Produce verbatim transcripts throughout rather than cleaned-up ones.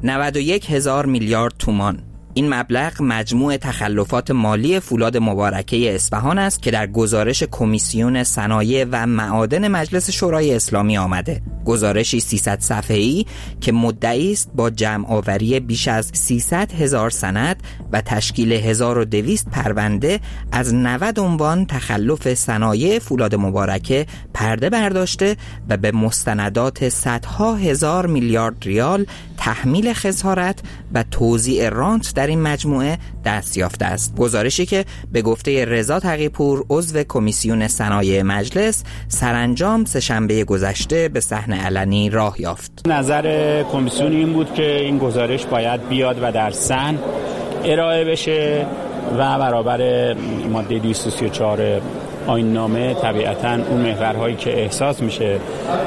نود و یک هزار میلیارد تومان. این مبلغ مجموع تخلفات مالی فولاد مبارکه اصفهان است که در گزارش کمیسیون صنایع و معادن مجلس شورای اسلامی آمده. گزارشی سیصد صفحه‌ای که مدعی است با جمع آوری بیش از سیصد هزار سند و تشکیل هزار و دویست پرونده از نود عنوان تخلف صنایع فولاد مبارکه پرده برداشته و به مستندات صدها هزار میلیارد ریال تحمیل خسارت و توزیع رانت در این مجموعه دست یافته است. گزارشی که به گفته رضا تقی‌پور عضو کمیسیون صنایع مجلس سرانجام سه‌شنبه گذشته به صحنه علنی راه یافت. نظر کمیسیون این بود که این گزارش باید بیاد و در صحن ارائه بشه و برابر ماده دویست و سی و چهار آیین نامه طبیعتاً اون محورهایی که احساس میشه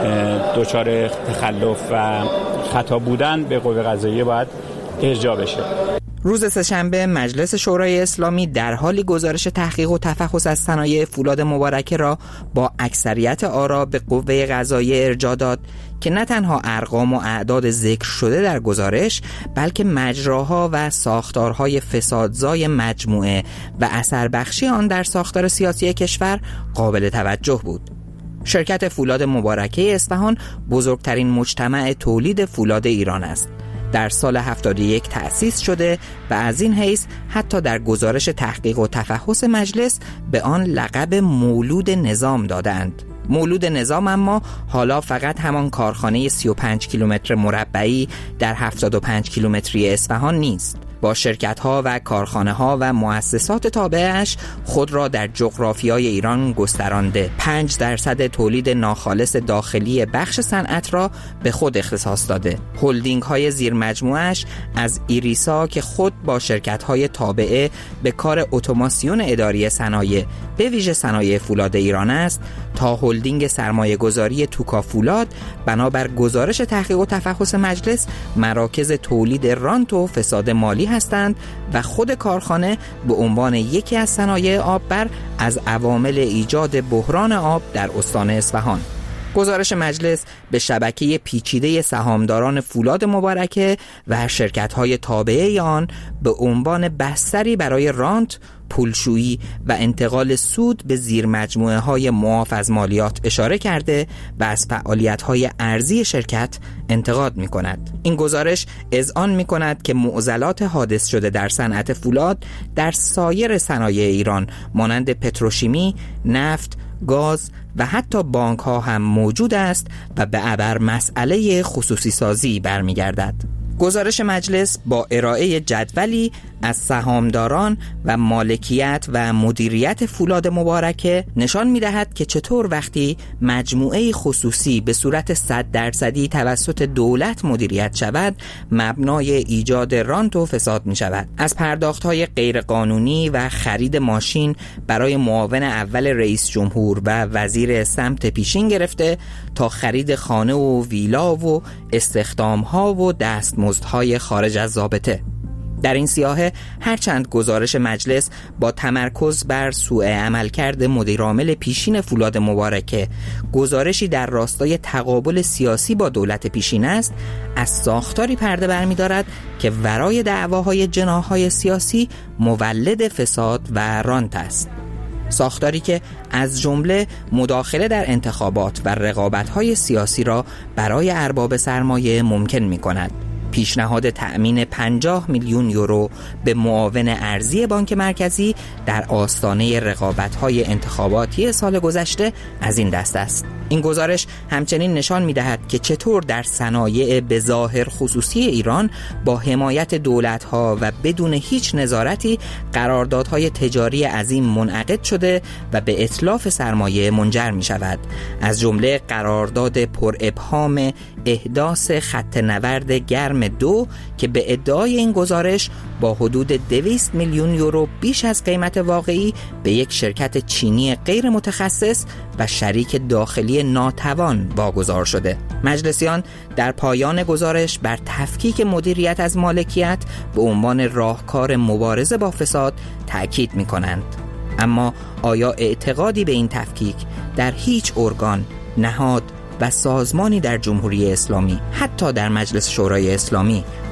دچار تخلف و خطا بودن به قوه قضاییه باید ارجاع بشه. روز سه‌شنبه مجلس شورای اسلامی در حالی گزارش تحقیق و تفحص از صنایع فولاد مبارکه را با اکثریت آرا به قوه قضاییه ارجاع داد که نه تنها ارقام و اعداد ذکر شده در گزارش بلکه مجراها و ساختارهای فسادزای مجموعه و اثر بخشی آن در ساختار سیاسی کشور قابل توجه بود. شرکت فولاد مبارکه اصفهان بزرگترین مجتمع تولید فولاد ایران است. در سال هفتاد و یک تأسیس شده و از این حیث حتی در گزارش تحقیق و تفحص مجلس به آن لقب مولود نظام دادند. مولود نظام اما حالا فقط همان کارخانه سی و پنج کیلومتر مربعی در هفتاد و پنج کیلومتری اصفهان نیست. با شرکت‌ها و کارخانه‌ها و مؤسسات تابعش خود را در جغرافیای ایران گسترانده. پنج درصد تولید ناخالص داخلی بخش صنعت را به خود اختصاص داده. هلدینگ‌های زیر مجموعش از ایریسا که خود با شرکت‌های تابعه به کار اتوماسیون اداری صنایع به ویژه صنایع فولاد ایران است تا هلدینگ سرمایه‌گذاری توکا فولاد بنابر گزارش تحقیق و تفحص مجلس مراکز تولید رانت و فساد مالی هستند و خود کارخانه به عنوان یکی از صنایع آببر از عوامل ایجاد بحران آب در استان اصفهان. گزارش مجلس به شبکه پیچیده سهامداران فولاد مبارکه و شرکت‌های تابعه آن به عنوان بستری برای رانت، پولشویی و انتقال سود به زیر مجموعه های معاف از مالیات اشاره کرده و از فعالیت های ارزی شرکت انتقاد می کند. این گزارش اذعان می کند که معضلات حادث شده در صنعت فولاد در سایر صنایع ایران مانند پتروشیمی، نفت، گاز و حتی بانک ها هم موجود است و به ابر مسئله خصوصی سازی برمیگردد. گزارش مجلس با ارائه جدولی از سهامداران و مالکیت و مدیریت فولاد مبارکه نشان می‌دهد که چطور وقتی مجموعه خصوصی به صورت صد درصدی توسط دولت مدیریت شود مبنای ایجاد رانت و فساد می‌شود. از پرداخت‌های غیرقانونی و خرید ماشین برای معاون اول رئیس جمهور و وزیر سمت پیشین گرفته تا خرید خانه و ویلا و استخدام‌ها و دستمزدهای خارج از ضابطه. در این سیاحه هرچند گزارش مجلس با تمرکز بر سوء عملکرد مدیرعامل پیشین فولاد مبارکه گزارشی در راستای تقابل سیاسی با دولت پیشین است، از ساختاری پرده برمی‌دارد که ورای دعواهای جناح‌های سیاسی مولد فساد و رانت است. ساختاری که از جمله مداخله در انتخابات و رقابت‌های سیاسی را برای ارباب سرمایه ممکن می‌کند. پیشنهاد تأمین پنجاه میلیون یورو به معاون ارزی بانک مرکزی در آستانه رقابت‌های انتخاباتی سال گذشته از این دست است. این گزارش همچنین نشان می‌دهد که چطور در صنایع به ظاهر خصوصی ایران با حمایت دولت‌ها و بدون هیچ نظارتی قراردادهای تجاری عظیم منعقد شده و به اتلاف سرمایه منجر می‌شود. از جمله قرارداد پر ابهام احداث خط نورد گرم دو که به ادعای این گزارش با حدود دویست میلیون یورو بیش از قیمت واقعی به یک شرکت چینی غیر متخصص و شریک داخلی ناتوان واگذار شده. مجلسیان در پایان گزارش بر تفکیک مدیریت از مالکیت به عنوان راهکار مبارزه با فساد تأکید می کنند. اما آیا اعتقادی به این تفکیک در هیچ ارگان، نهاد و سازمانی در جمهوری اسلامی، حتی در مجلس شورای اسلامی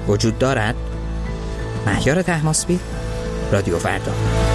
وجود دارد؟ مهیار طهماسبی، رادیو فردا.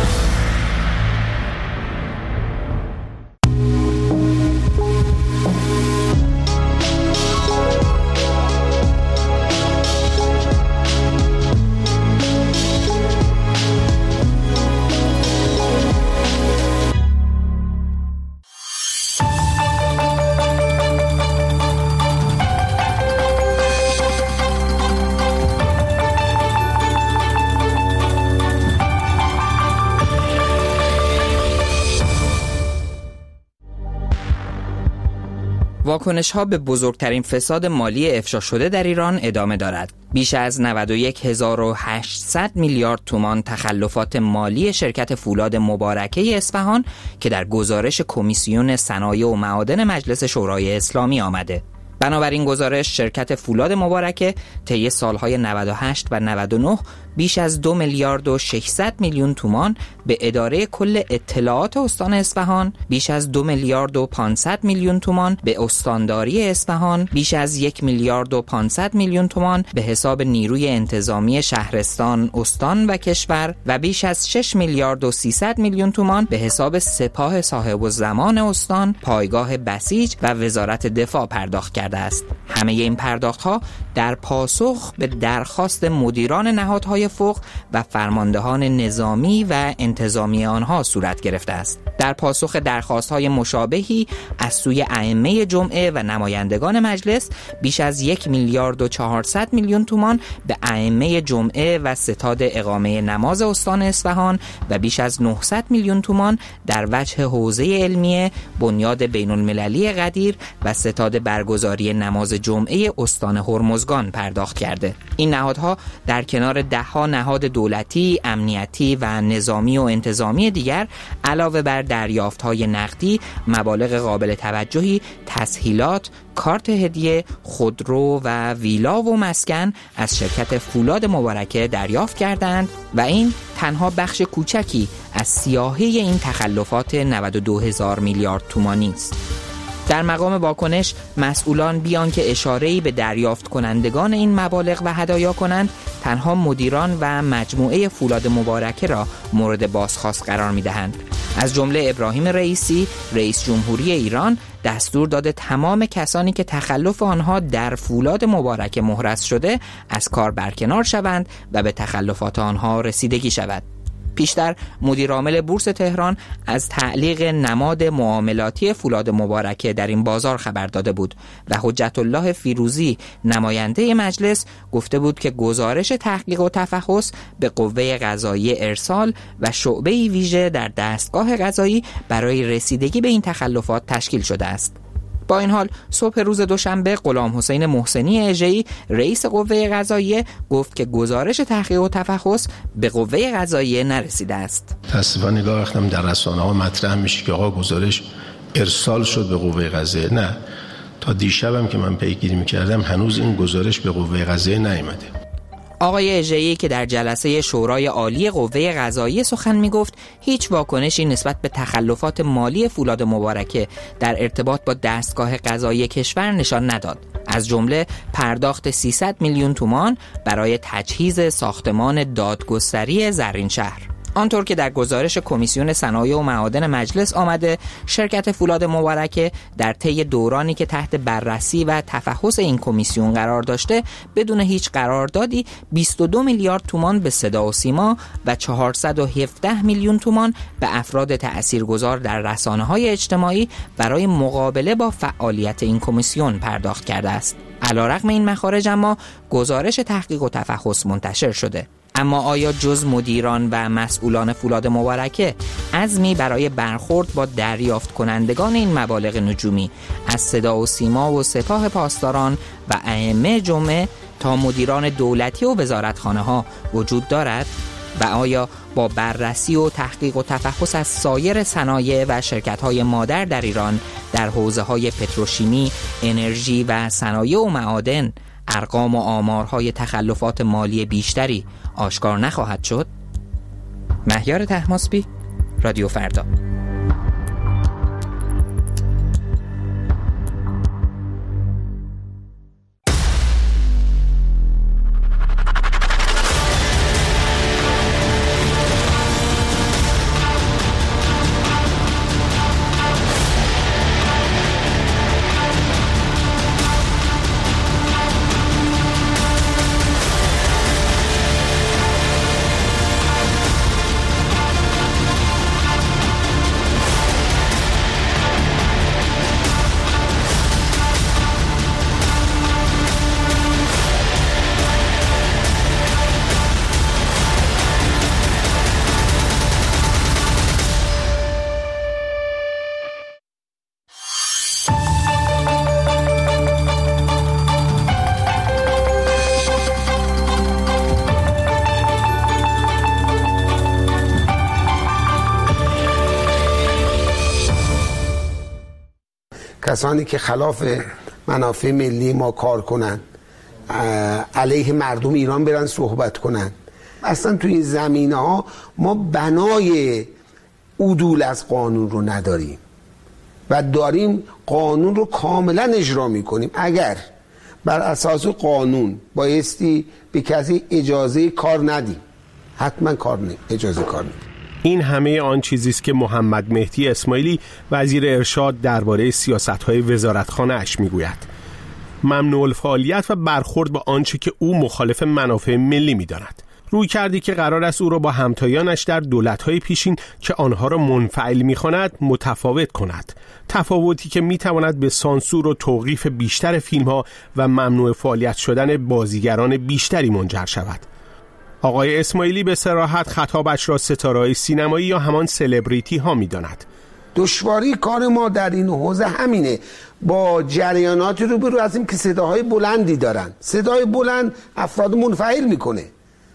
واکنش‌ها به بزرگترین فساد مالی افشا شده در ایران ادامه دارد. بیش از نود و یک هزار و هشتصد میلیارد تومان تخلفات مالی شرکت فولاد مبارکه اصفهان که در گزارش کمیسیون صنایع و معادن مجلس شورای اسلامی آمده. بنابراین گزارش شرکت فولاد مبارکه طی سالهای نود و هشت و نود و نه بیش از دو میلیارد و ششصد میلیون تومان به اداره کل اطلاعات استان اصفهان، بیش از دو میلیارد و پانصد میلیون تومان به استانداری اصفهان، بیش از یک میلیارد و پانصد میلیون تومان به حساب نیروی انتظامی شهرستان، استان و کشور و بیش از شش میلیارد و سیصد میلیون تومان به حساب سپاه صاحب الزمان استان، پایگاه بسیج و وزارت دفاع پرداخت کرده است. همه این پرداخت‌ها در پاسخ به درخواست مدیران نهادهای فوق و فرماندهان نظامی و انتظامی آنها صورت گرفته است. در پاسخ درخواست‌های مشابهی از سوی ائمه جمعه و نمایندگان مجلس بیش از یک میلیارد و چهارصد میلیون تومان به ائمه جمعه و ستاد اقامه نماز استان اصفهان و بیش از نهصد میلیون تومان در وجه حوزه علمیه، بنیاد بین‌المللی قدیر و ستاد برگزاری نماز جمعه استان هرمزگان پرداخت کرده. این نهادها در کنار ده‌ها نهاد دولتی، امنیتی و نظامی و انتظامی دیگر علاوه بر دریافت‌های نقدی، مبالغ قابل توجهی، تسهیلات، کارت هدیه، خودرو و ویلا و مسکن از شرکت فولاد مبارکه دریافت کردند و این تنها بخش کوچکی از سیاهی این تخلفات نود و دو هزار میلیارد تومانی است. در مقام واکنش مسئولان بیان که اشاره‌ای به دریافت کنندگان این مبالغ و هدایا کنند، تنها مدیران و مجموعه فولاد مبارکه را مورد بازخواست قرار می‌دهند. از جمله ابراهیم رئیسی، رئیس جمهوری ایران، دستور داده تمام کسانی که تخلف آنها در فولاد مبارکه محرز شده از کار برکنار شوند و به تخلفات آنها رسیدگی شود. پیشتر مدیرعامل بورس تهران از تعلیق نماد معاملاتی فولاد مبارکه در این بازار خبر داده بود و حجت الله فیروزی نماینده مجلس گفته بود که گزارش تحقیق و تفحص به قوه قضاییه ارسال و شعبه ویژه در دستگاه قضایی برای رسیدگی به این تخلفات تشکیل شده است. با این حال صبح روز دوشنبه غلام حسین محسنی اژه‌ای رئیس قوه قضاییه گفت که گزارش تحقیق و تفحص به قوه قضاییه نرسیده است. متاسفانه نگاه وقتم در رسانه‌ها مطرح میشه که آقا گزارش ارسال شد به قوه قضاییه. نه، تا دیشبم که من پیگیری میکردم هنوز این گزارش به قوه قضاییه نیامده. آقای اژه‌ای که در جلسه شورای عالی قوه قضاییه سخن میگفت هیچ واکنشی نسبت به تخلفات مالی فولاد مبارکه در ارتباط با دستگاه قضایی کشور نشان نداد. از جمله پرداخت سیصد میلیون تومان برای تجهیز ساختمان دادگستری زرین شهر. آنطور که در گزارش کمیسیون صنایع و معادن مجلس آمده، شرکت فولاد مبارکه در طی دورانی که تحت بررسی و تفحص این کمیسیون قرار داشته بدون هیچ قراردادی بیست و دو میلیارد تومان به صدا و سیما و چهارصد و هفده میلیون تومان به افراد تأثیرگذار در رسانه‌های اجتماعی برای مقابله با فعالیت این کمیسیون پرداخت کرده است. علیرغم این مخارج اما گزارش تحقیق و تفحص منتشر شده. اما آیا جز مدیران و مسئولان فولاد مبارکه عزمی برای برخورد با دریافت کنندگان این مبالغ نجومی از صدا و سیما و سپاه پاسداران و ائمه جمعه تا مدیران دولتی و وزارتخانه ها وجود دارد؟ و آیا با بررسی و تحقیق و تفحص از سایر صنایع و شرکت‌های مادر در ایران در حوزه‌های پتروشیمی، انرژی و صنایع و معادن ارقام و آمارهای تخلفات مالی بیشتری آشکار نخواهد شد؟ مهیار طهماسبی، رادیو فردا. کسانی که خلاف منافع ملی ما کار کنن، علیه مردم ایران برن صحبت کنن. اصلا توی این زمینه ها ما بنای عدول از قانون رو نداریم و داریم قانون رو کاملا اجرا میکنیم. اگر بر اساس قانون بایستی به کسی اجازه کار ندیم، حتما کار نه اجازه کار ندیم. این همه آن چیزی است که محمد مهدی اسماعیلی وزیر ارشاد درباره سیاست‌های وزارتخانه اش میگوید. ممنوع الفعالیت و برخورد با آنچه که او مخالف منافع ملی می‌داند. روی کردی که قرار است او را با همتایانش در دولت‌های پیشین که آنها را منفعل می‌خواند متفاوت کند. تفاوتی که می‌تواند به سانسور و توقیف بیشتر فیلم‌ها و ممنوع فعالیت شدن بازیگران بیشتری منجر شود. آقای اسماعیلی به صراحت خطابش را ستاره‌های سینمایی یا همان سلبریتی ها می‌داند. دشواری کار ما در این حوزه همینه، با جریاناتی روبرو هستیم که صداهای بلندی دارن. صدای بلند افراد منفعل میکنه.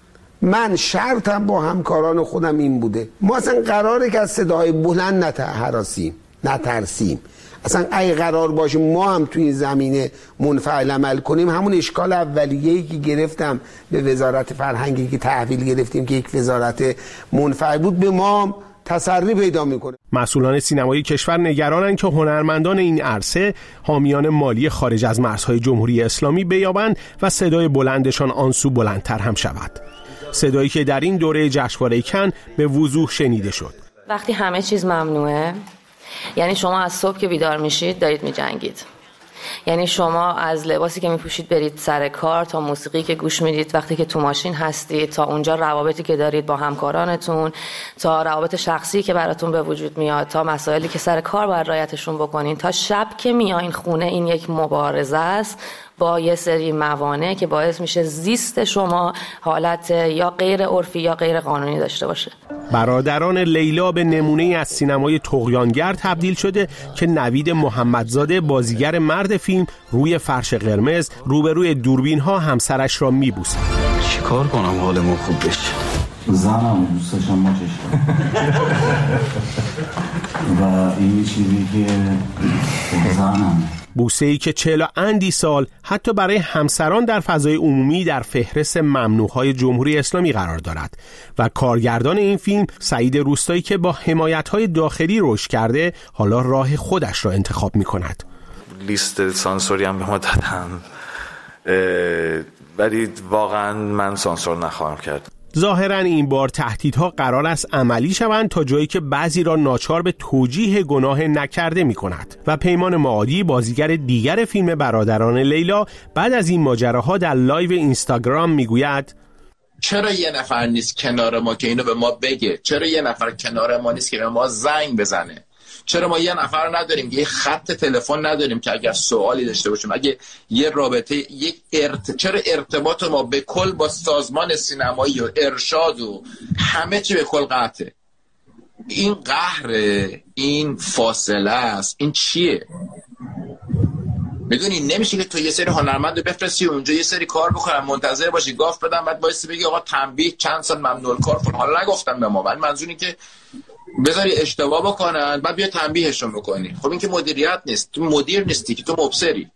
من شرطم با همکاران خودم این بوده، ما اصلا قراره که از صداهای بلند نترسیم نترسیم اصلا اگه قرار باشه ما هم توی این زمینه منفعل عمل کنیم، همون اشکال اولیه‌ای که گرفتم به وزارت فرهنگی که تحویل گرفتیم که یک وزارت منفعل بود، به ما تسری پیدا میکنه. مسئولان سینمایی کشور نگرانند که هنرمندان این عرصه حامیان مالی خارج از مرزهای جمهوری اسلامی بیابند و صدای بلندشان آنسو بلندتر هم شود. صدایی که در این دوره جشنواره کن به وضوح شنیده شد. وقتی همه چیز ممنوعه، یعنی شما از صبح که بیدار میشید دارید میجنگید. یعنی شما از لباسی که میپوشید برید سر کار، تا موسیقی که گوش میدید وقتی که تو ماشین هستید، تا اونجا روابطی که دارید با همکارانتون، تا روابط شخصی که براتون به وجود میاد، تا مسائلی که سر کار باید رعایتشون بکنین، تا شب که میایین خونه، این یک مبارزه است با یه سری موانع که باعث میشه زیست شما حالت یا غیر عرفی یا غیر قانونی داشته باشه. برادران لیلا به نمونه از سینمای طغیانگر تبدیل شده که نوید محمدزاده بازیگر مرد فیلم روی فرش قرمز روبروی دوربین ها همسرش را میبوسد. چیکار کنم حالمون خوب بشه؟ زنم دوست داشتم ماچش و این چیزی که زنم بوسه‌ای که چهل اندی سال حتی برای همسران در فضای عمومی در فهرست ممنوعهای جمهوری اسلامی قرار دارد و کارگردان این فیلم سعید روستایی که با حمایت‌های داخلی رشد کرده حالا راه خودش را انتخاب می‌کند. لیست سانسوری هم به ما دادن ولی واقعا من سانسور نخواهم کرد. ظاهراً این بار تهدیدها قرار است عملی شوند تا جایی که بعضی را ناچار به توجیه گناه نکرده می کند و پیمان معادی بازیگر دیگر فیلم برادران لیلا بعد از این ماجراها در لایو اینستاگرام می گوید چرا یه نفر نیست کنار ما که اینو به ما بگه؟ چرا یه نفر کنار ما نیست که به ما زنگ بزنه؟ چرا ما یه نفر نداریم، یه خط تلفن نداریم که اگر سوالی داشته باشیم، اگه یه رابطه، یک ارت... چرا ارتباط ما به کل با سازمان سینمایی و ارشاد و همه چی به کل قطعه؟ این قهر، این فاصله است، این چیه؟ میدونی نمیشه که تو یه سری هنرمند بفرستی اونجا یه سری کار بکنن، منتظر باشی گاف بدن، بعد بایستی بگی آقا تنبیه چند سال ممنوع کار فلان. حالا نگفتم به ما، ولی منظوری که بذاری اشتباه بکنن بعد بیا تنبیهشون بکنی. خب این که مدیریت نیست، تو مدیر نیستی که تو مبصری.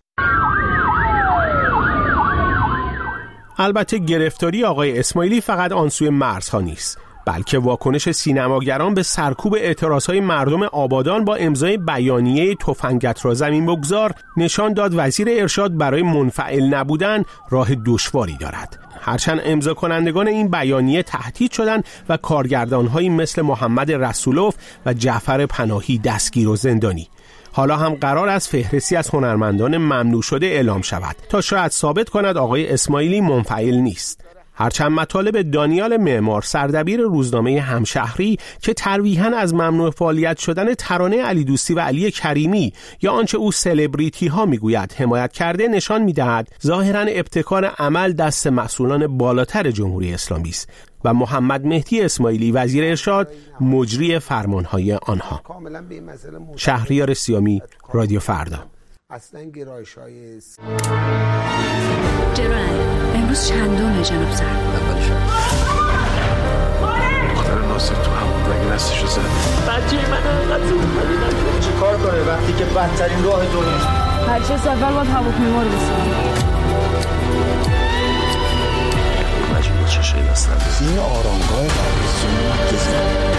البته گرفتاری آقای اسماعیلی فقط آن سوی مرزها نیست، بلکه واکنش سینماگران به سرکوب اعتراضهای مردم آبادان با امضای بیانیه تفنگت را زمین بگذار نشان داد وزیر ارشاد برای منفعل نبودن راه دشواری دارد. هرچند امضا کنندگان این بیانیه تهدید شدند و کارگردان‌هایی مثل محمد رسولوف و جعفر پناهی دستگیر و زندانی. حالا هم قرار است فهرستی از هنرمندان ممنوع شده اعلام شود تا شاید ثابت کند آقای اسماعیلی منفعل نیست. هرچند مطالب دانیال معمار سردبیر روزنامه همشهری که تلویحاً از ممنوع فعالیت شدن ترانه علی دوستی و علی کریمی یا آنچه او سلبریتی ها میگوید حمایت کرده نشان میدهد ظاهراً ابتکار عمل دست مسئولان بالاتر جمهوری اسلامی است و محمد مهدی اسماعیلی وزیر ارشاد مجری فرمانهای آنها. شهریار سیامی، رادیو فردا. اصلا گرایش‌های جرائم امروز چندم جناب سر؟ ناصر تو همون رگه دستشو زد. بچه من انقدر زود خالی چه کار کنه وقتی که بدترین راه دنیاست؟ هرچه سفر باید هواپیما رو بسازم. مجبور چشه دستم این آرامگاه قبرستون بزن.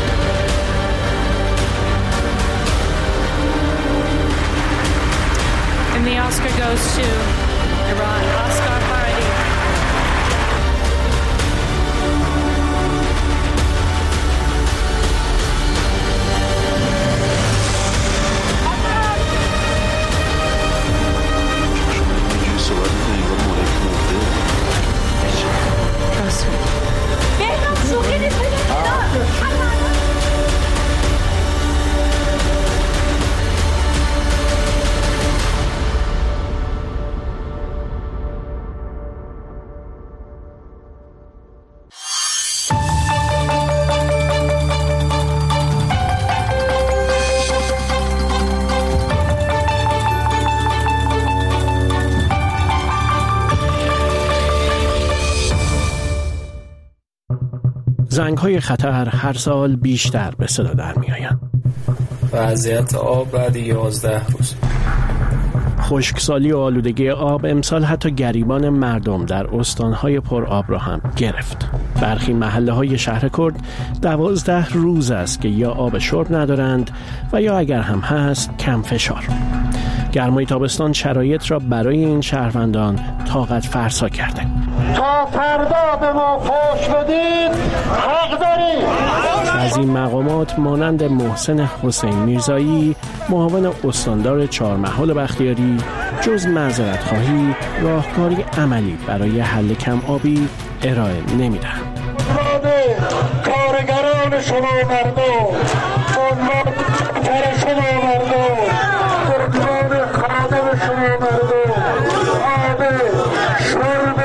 And the Oscar goes to Iran. Oscar Farhadi. زنگ‌های خطر هر سال بیشتر به صدا در می‌آیند. وضعیت آب بعد یازده روز. خشکسالی و آلودگی آب امسال حتی گریبان مردم در استان‌های پر آب را هم گرفت. برخی محله‌های شهر کرد دوازده روز است که یا آب شرب ندارند و یا اگر هم هست کم فشار. گرمای تابستان شرایط را برای این شهروندان طاقت فرسا کرده. تا فردا به ما فوش بدید حق دارید. از این مقامات مانند محسن حسین میرزایی معاون استاندار چهارمحال بختیاری جز معذرت خواهی راهکاری عملی برای حل کم آبی ارائه نمیدهند. کارگران شما مردم، عنوان کمتر شما مردم، عنوان خادم شما مردم، آب شرب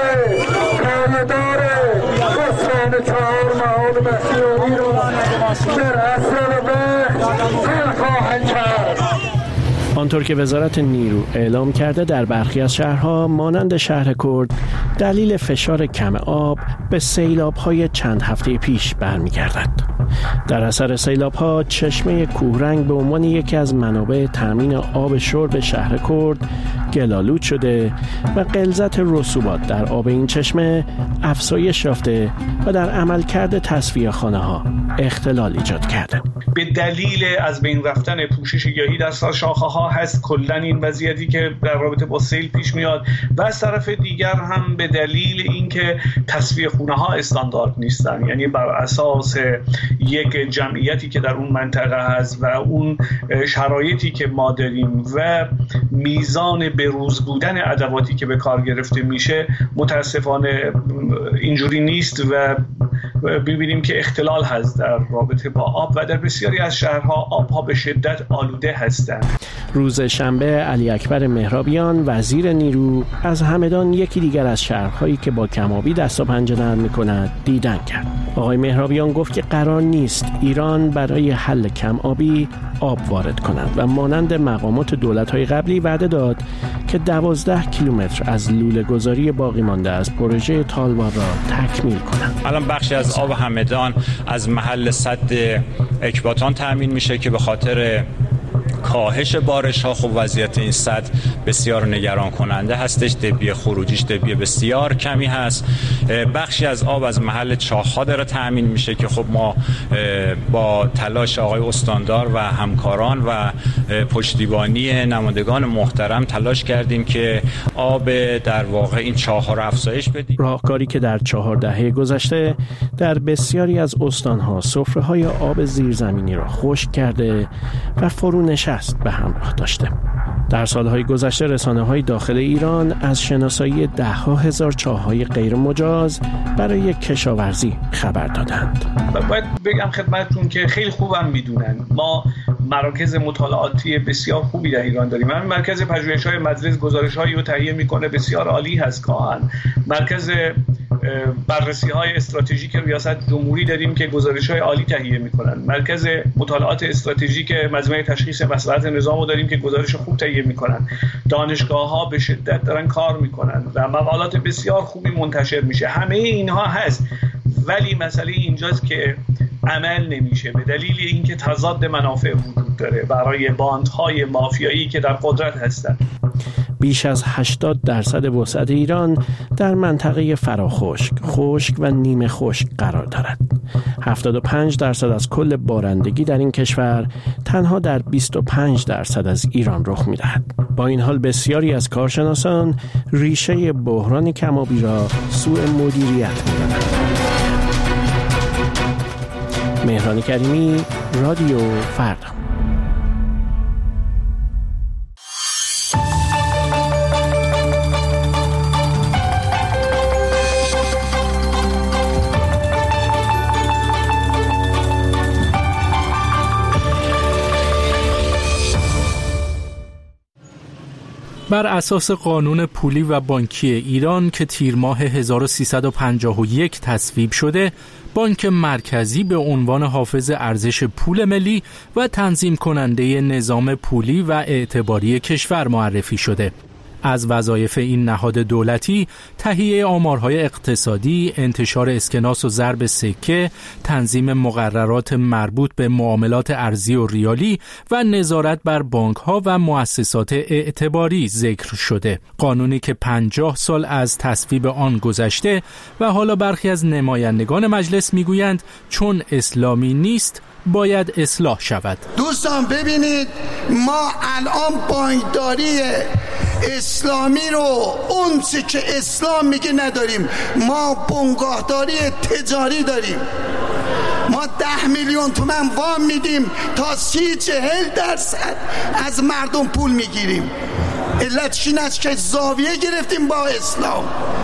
پایدار استان چهارمحال بختیاری رو در اصل به فیل خواهند کرد. آنطور که وزارت نیرو اعلام کرده در برخی از شهرها مانند شهر کرد دلیل فشار کم آب به سیلاب‌های چند هفته پیش برمیگردد. در اثر سیلاب‌ها چشمه کوهرنگ به عنوان یکی از منابع تامین آب شرب شهر کرد گل‌آلود شده و غلظت رسوبات در آب این چشمه افزایش یافته و در عملکرد تصفیه‌خانه‌ها اختلال ایجاد کرده. به دلیل از بین رفتن پوشش گیاهی در شاخه‌ها هست کلاً این وضعیتی که در رابطه با سیل پیش میاد و از طرف دیگر هم به دلیل اینکه تصفیه خونه‌ها استاندارد نیستن، یعنی بر اساس یک جمعیتی که در اون منطقه هست و اون شرایطی که ما داریم و میزان بروز بودن ادواتی که به کار گرفته میشه متاسفانه اینجوری نیست و ببینیم که اختلال هست در رابطه با آب و در بسیاری از شهرها آبها به شدت آلوده هستند. روز شنبه علی اکبر مهرابیان وزیر نیرو از همدان یکی دیگر از شهرهایی که با کم‌آبی دست و پنجه نرم می‌کند دیدن کرد. آقای مهرابیان گفت که قرار نیست ایران برای حل کم‌آبی آب وارد کند و مانند مقامات دولت‌های قبلی وعده داد که دوازده کیلومتر از لوله گذاری باقی مانده از پروژه تالوار را تکمیل کنند. الان بخشی از آب همدان از محل سد اکباتان تامین میشه که به خاطر کاهش بارش ها خب وضعیت این سد بسیار نگران کننده هستش. دبی خروجیش دبی بسیار کمی هست. بخشی از آب از محل چاه‌ها داره تامین میشه که خب ما با تلاش آقای استاندار و همکاران و پشتیبانی نمایندگان محترم تلاش کردیم که آب در واقع این چاه‌ها رو افزایش بدیم. راهکاری که در چهار دهه گذشته در بسیاری از استان‌ها سفره‌های آب زیرزمینی را خشک کرده و فرونشست به همراه داشته. در سالهای گذشته رسانه‌های داخل ایران از شناسایی ده‌ها هزار چاه‌های غیر مجاز برای کشاورزی خبر دادند. باید بگم خدمتتون که خیلی خوبم میدونن ما مراکز مطالعاتی بسیار خوبی در ایران داریم. همین مرکز پژوهش‌های مدرس گزارش‌هایی رو تهیه می‌کنه بسیار عالی هست گاهن. مرکز بررسی‌های استراتژیک ریاست جمهوری داریم که گزارش‌های عالی تهیه می‌کنن. مرکز مطالعات استراتژیک مجمع تشخیص مصلحت نظام رو داریم که گزارش خوب تهیه می‌کنن. دانشگاه‌ها به شدت دارن کار می‌کنن و مقالات بسیار خوبی منتشر میشه. همه اینها هست ولی مسئله اینجاست که عمل نمیشه به دلیل اینکه تضاد منافع وجود داره برای باندهای مافیایی که در قدرت هستند. بیش از هشتاد درصد وسعت ایران در منطقه فراخشک، خشک و نیمه خشک قرار دارد. هفتاد و پنج درصد از کل بارندگی در این کشور تنها در بیست و پنج درصد از ایران رخ می‌دهد. با این حال بسیاری از کارشناسان ریشه بحران کم‌آبی را سوء مدیریت می‌دانند. مهران کریمی، رادیو فردا. بر اساس قانون پولی و بانکی ایران که تیر ماه هزار و سیصد و پنجاه و یک تصویب شده، بانک مرکزی به عنوان حافظ ارزش پول ملی و تنظیم کننده نظام پولی و اعتباری کشور معرفی شده. از وظایف این نهاد دولتی تهیه آمارهای اقتصادی، انتشار اسکناس و ضرب سکه، تنظیم مقررات مربوط به معاملات ارزی و ریالی و نظارت بر بانک‌ها و مؤسسات اعتباری ذکر شده. قانونی که پنجاه سال از تصویب آن گذشته و حالا برخی از نمایندگان مجلس میگویند چون اسلامی نیست باید اصلاح شود. دوستان ببینید، ما الان بانکداری اسلامی رو اون چه که اسلام میگه نداریم. ما بنگاهداری تجاری داریم. ما ده میلیون تومن وام میدیم تا سی چهل درصد از مردم پول میگیریم. علتش این است که زاویه گرفتیم با اسلام.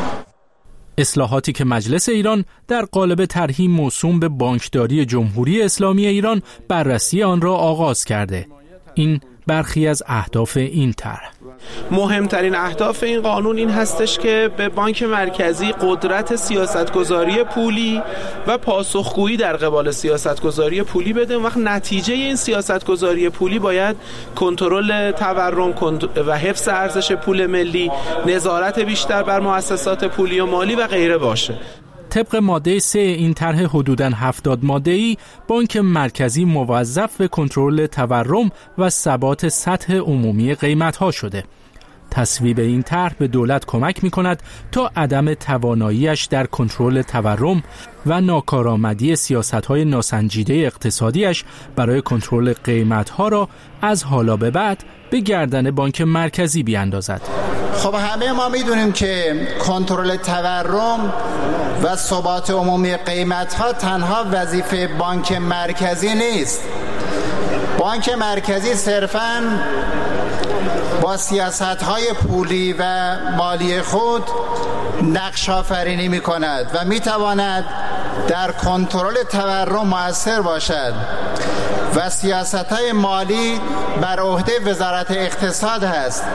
اصلاحاتی که مجلس ایران در قالب طرحی موسوم به بانکداری جمهوری اسلامی ایران بررسی آن را آغاز کرده. این برخی از اهداف این طرح. مهمترین اهداف این قانون این هستش که به بانک مرکزی قدرت سیاستگذاری پولی و پاسخگویی در قبال سیاستگذاری پولی بده. وقت نتیجه این سیاستگذاری پولی باید کنترل تورم و حفظ ارزش پول ملی، نظارت بیشتر بر مؤسسات پولی و مالی و غیره باشه. طبق ماده سه این طرح حدوداً هفتاد ماده‌ای، بانک مرکزی موظف به کنترل تورم و ثبات سطح عمومی قیمت‌ها شده. تصویب این طرح به دولت کمک می‌کند تا عدم تواناییش در کنترل تورم و ناکارآمدی سیاست‌های ناسنجیده اقتصادیش برای کنترل قیمت‌ها را از حالا به بعد به گردن بانک مرکزی بیاندازد. خب همه ما میدونیم که کنترل تورم و ثبات عمومی قیمت‌ها تنها وظیفه بانک مرکزی نیست. بانک مرکزی صرفاً با سیاست‌های پولی و مالی خود نقش آفرینی می‌کند و می‌تواند در کنترل تورم مؤثر باشد و سیاست‌های مالی بر عهده وزارت اقتصاد است.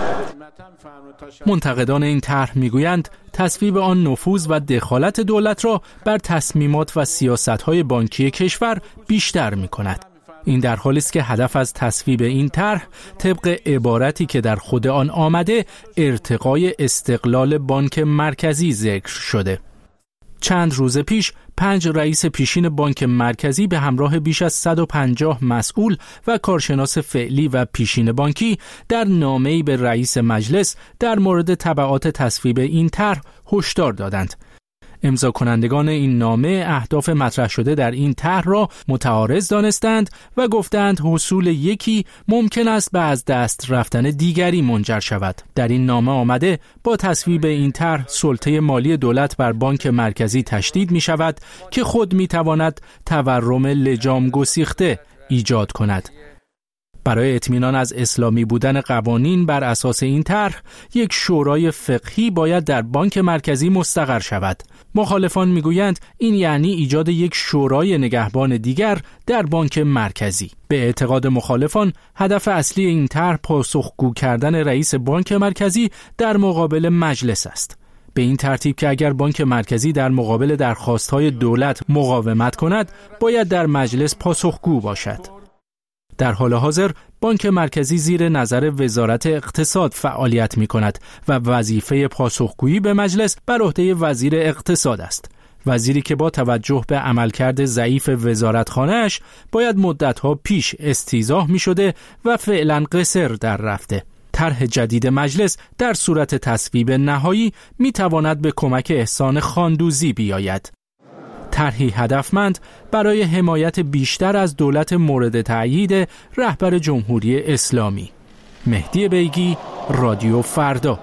منتقدان این طرح میگویند تصویب آن نفوذ و دخالت دولت را بر تصمیمات و سیاست‌های بانکی کشور بیشتر می‌کند. این در حالی است که هدف از تصویب این طرح طبق عبارتی که در خود آن آمده ارتقای استقلال بانک مرکزی ذکر شده. چند روز پیش پنج رئیس پیشین بانک مرکزی به همراه بیش از صد و پنجاه مسئول و کارشناس فعلی و پیشین بانکی در نامه‌ای به رئیس مجلس در مورد تبعات تصویب این طرح هشدار دادند. امضا کنندگان این نامه اهداف مطرح شده در این طرح را متعارض دانستند و گفتند حصول یکی ممکن است به از دست رفتن دیگری منجر شود. در این نامه آمده با تصویب این طرح سلطه مالی دولت بر بانک مرکزی تشدید می شود که خود می تواند تورم لجام گسیخته ایجاد کند. برای اطمینان از اسلامی بودن قوانین بر اساس این طرح، یک شورای فقهی باید در بانک مرکزی مستقر شود. مخالفان میگویند این یعنی ایجاد یک شورای نگهبان دیگر در بانک مرکزی. به اعتقاد مخالفان، هدف اصلی این طرح پاسخگو کردن رئیس بانک مرکزی در مقابل مجلس است. به این ترتیب که اگر بانک مرکزی در مقابل درخواست‌های دولت مقاومت کند، باید در مجلس پاسخگو باشد. در حال حاضر بانک مرکزی زیر نظر وزارت اقتصاد فعالیت می کند و وظیفه پاسخگویی به مجلس بر عهده وزیر اقتصاد است. وزیری که با توجه به عملکرد ضعیف وزارتخانه‌اش باید مدت‌ها پیش استیضاح می‌شده و فعلاً قصر در رفته. طرح جدید مجلس در صورت تصویب نهایی می‌تواند به کمک احسان خاندوزی بیاید. طرحی هدفمند برای حمایت بیشتر از دولت مورد تأیید رهبر جمهوری اسلامی. مهدی بیگی، رادیو فردا.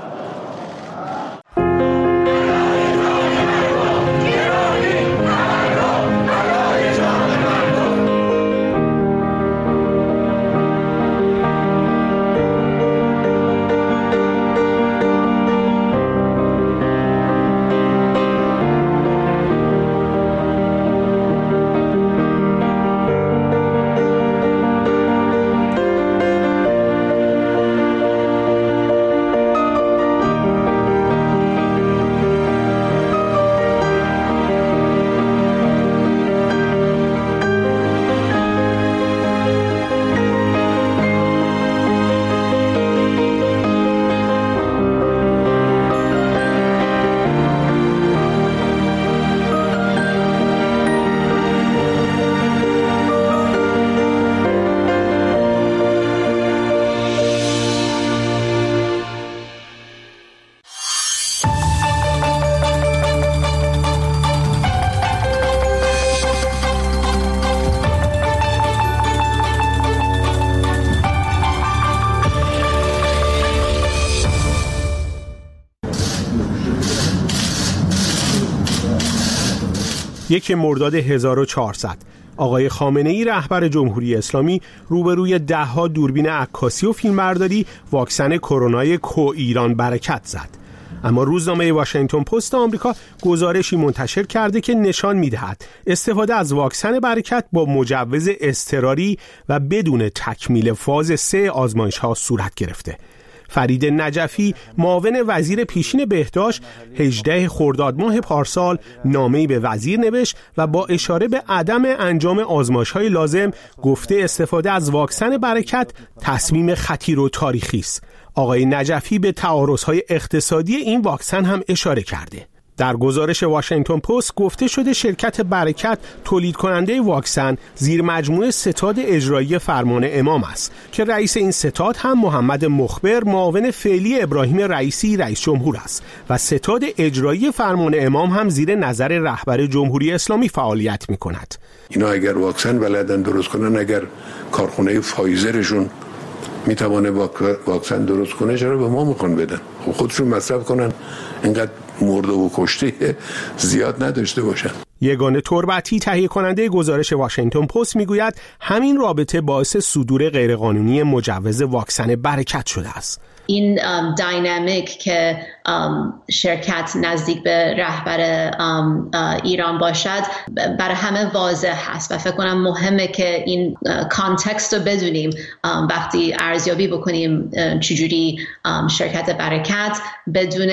یک مرداد هزار و چهارصد آقای خامنه‌ای رهبر جمهوری اسلامی روبروی ده‌ها دوربین عکاسی و فیلمبرداری واکسن کرونای کو ایران برکت زد. اما روزنامه واشنگتن پست آمریکا گزارشی منتشر کرده که نشان می‌دهد استفاده از واکسن برکت با مجوز اضطراری و بدون تکمیل فاز سه آزمایش‌ها صورت گرفته. فرید نجفی معاون وزیر پیشین بهداشت هجدهم خرداد ماه پارسال نامه‌ای به وزیر نوشت و با اشاره به عدم انجام آزمایش‌های لازم گفته استفاده از واکسن برکت تصمیم خطیر و تاریخی است. آقای نجفی به تعارض‌های اقتصادی این واکسن هم اشاره کرده. در گزارش واشنگتن پست گفته شده شرکت برکت تولید کننده واکسن زیر مجموعه ستاد اجرایی فرمان امام است که رئیس این ستاد هم محمد مخبر معاون فعلی ابراهیم رئیسی رئیس جمهور است و ستاد اجرایی فرمان امام هم زیر نظر رهبر جمهوری اسلامی فعالیت می کند. اینا اگر واکسن بلدن درست کنن، اگر کارخونه فایزرشون میتونه واکسن درست کنه، چرا به ما میخوان بدن؟ خب خودشون مصرف کنن، اینقدر مرده و کشته زیاد نداشته باشن. یگانه تربتی تهیه کننده گزارش واشنگتن پست میگوید همین رابطه باعث صدور غیرقانونی مجوز واکسن برکت شده است. این داینامیک که شرکت نزدیک به رهبر ایران باشد برای همه واضح هست و فکر کنم مهمه که این کانتکست رو بدونیم وقتی ارزیابی بکنیم چجوری شرکت برکت بدون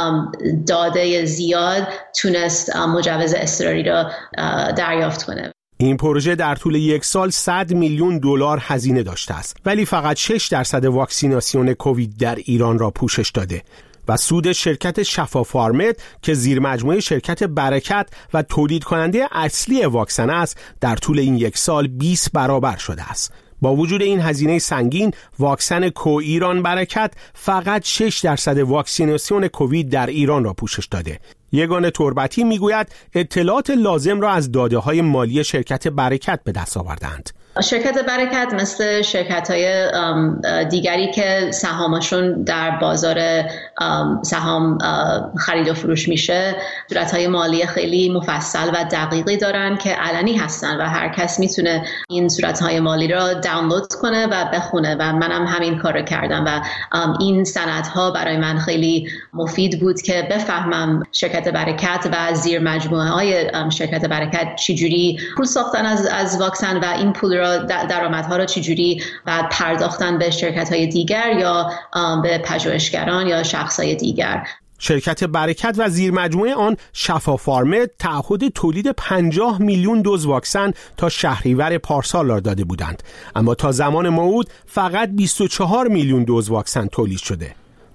داده زیاد تونست مجوز اضطراری رو دریافت کنه. این پروژه در طول یک سال صد میلیون دلار هزینه داشته است، ولی فقط شش درصد واکسیناسیون کووید در ایران را پوشش داده و سود شرکت شفافارمد که زیر مجموعه شرکت برکت و تولید کننده اصلی واکسن است در طول این یک سال بیست برابر شده است. با وجود این هزینه سنگین، واکسن کو ایران برکت فقط شش درصد واکسیناسیون کووید در ایران را پوشش داده. یگانه تربتی میگوید اطلاعات لازم را از داده‌های مالی شرکت برکت به دست آوردند. شرکت برکت مثل شرکت‌های دیگری که سهامشون در بازار سهام خرید و فروش میشه، صورت‌های مالی خیلی مفصل و دقیقی دارن که علنی هستن و هر کس میتونه این صورت‌های مالی را دانلود کنه و بخونه و منم همین کارو کردم و این سندها برای من خیلی مفید بود که بفهمم شرکت برکت و زیر مجموعه‌های شرکت برکت چجوری پول ساختن از از واکسن و این پول را درآمدها را چجوری بعد پرداختن به شرکت‌های دیگر یا به پژوهشگران یا شخص‌های دیگر. شرکت برکت و زیر مجموعه آن شفافارمد تعهد تولید پنجاه میلیون دوز واکسن تا شهریور پارسال را داده بودند، اما تا زمان موعود فقط بیست و چهار میلیون دوز واکسن تولید شده.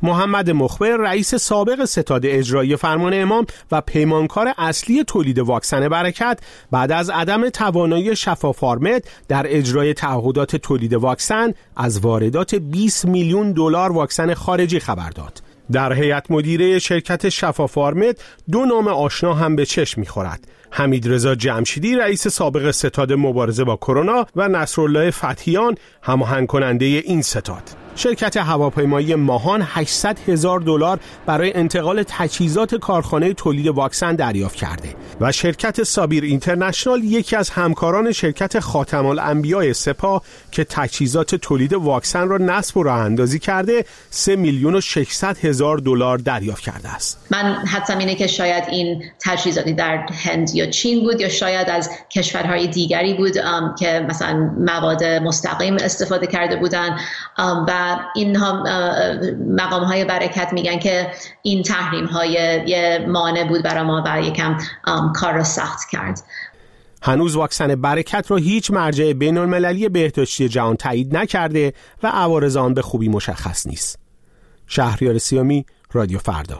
محمد مخبر رئیس سابق ستاد اجرایی فرمان امام و پیمانکار اصلی تولید واکسن برکت بعد از عدم توانایی شفافارمد در اجرای تعهدات تولید واکسن از واردات بیست میلیون دلار واکسن خارجی خبر داد. در هیئت مدیره شرکت شفافارمد دو نام آشنا هم به چشم می‌خورد: حمیدرضا جمشیدی رئیس سابق ستاد مبارزه با کرونا و نصرالله فتحیان هماهنگ کننده این ستاد. شرکت هواپیمایی ماهان هشتصد هزار دلار برای انتقال تجهیزات کارخانه تولید واکسن دریافت کرده و شرکت سابیر اینترنشنال یکی از همکاران شرکت خاتم الانبیاء سپاه که تجهیزات تولید واکسن را نصب و راه اندازی کرده سه میلیون و ششصد هزار دلار دریافت کرده است. من حدسم اینه که شاید این تجهیزاتی در هند یا چین بود یا شاید از کشورهای دیگری بود که مثلا مواد مستقیم استفاده کرده بودن و اینها مقام های برکت میگن که این تحریم های یه مانع بود برای ما و یکم کار را سخت کرد. هنوز واکسن برکت را هیچ مرجع بین المللی بهداشتی جهان تایید نکرده و عوارض آن به خوبی مشخص نیست. شهریار سیامی، رادیو فردا.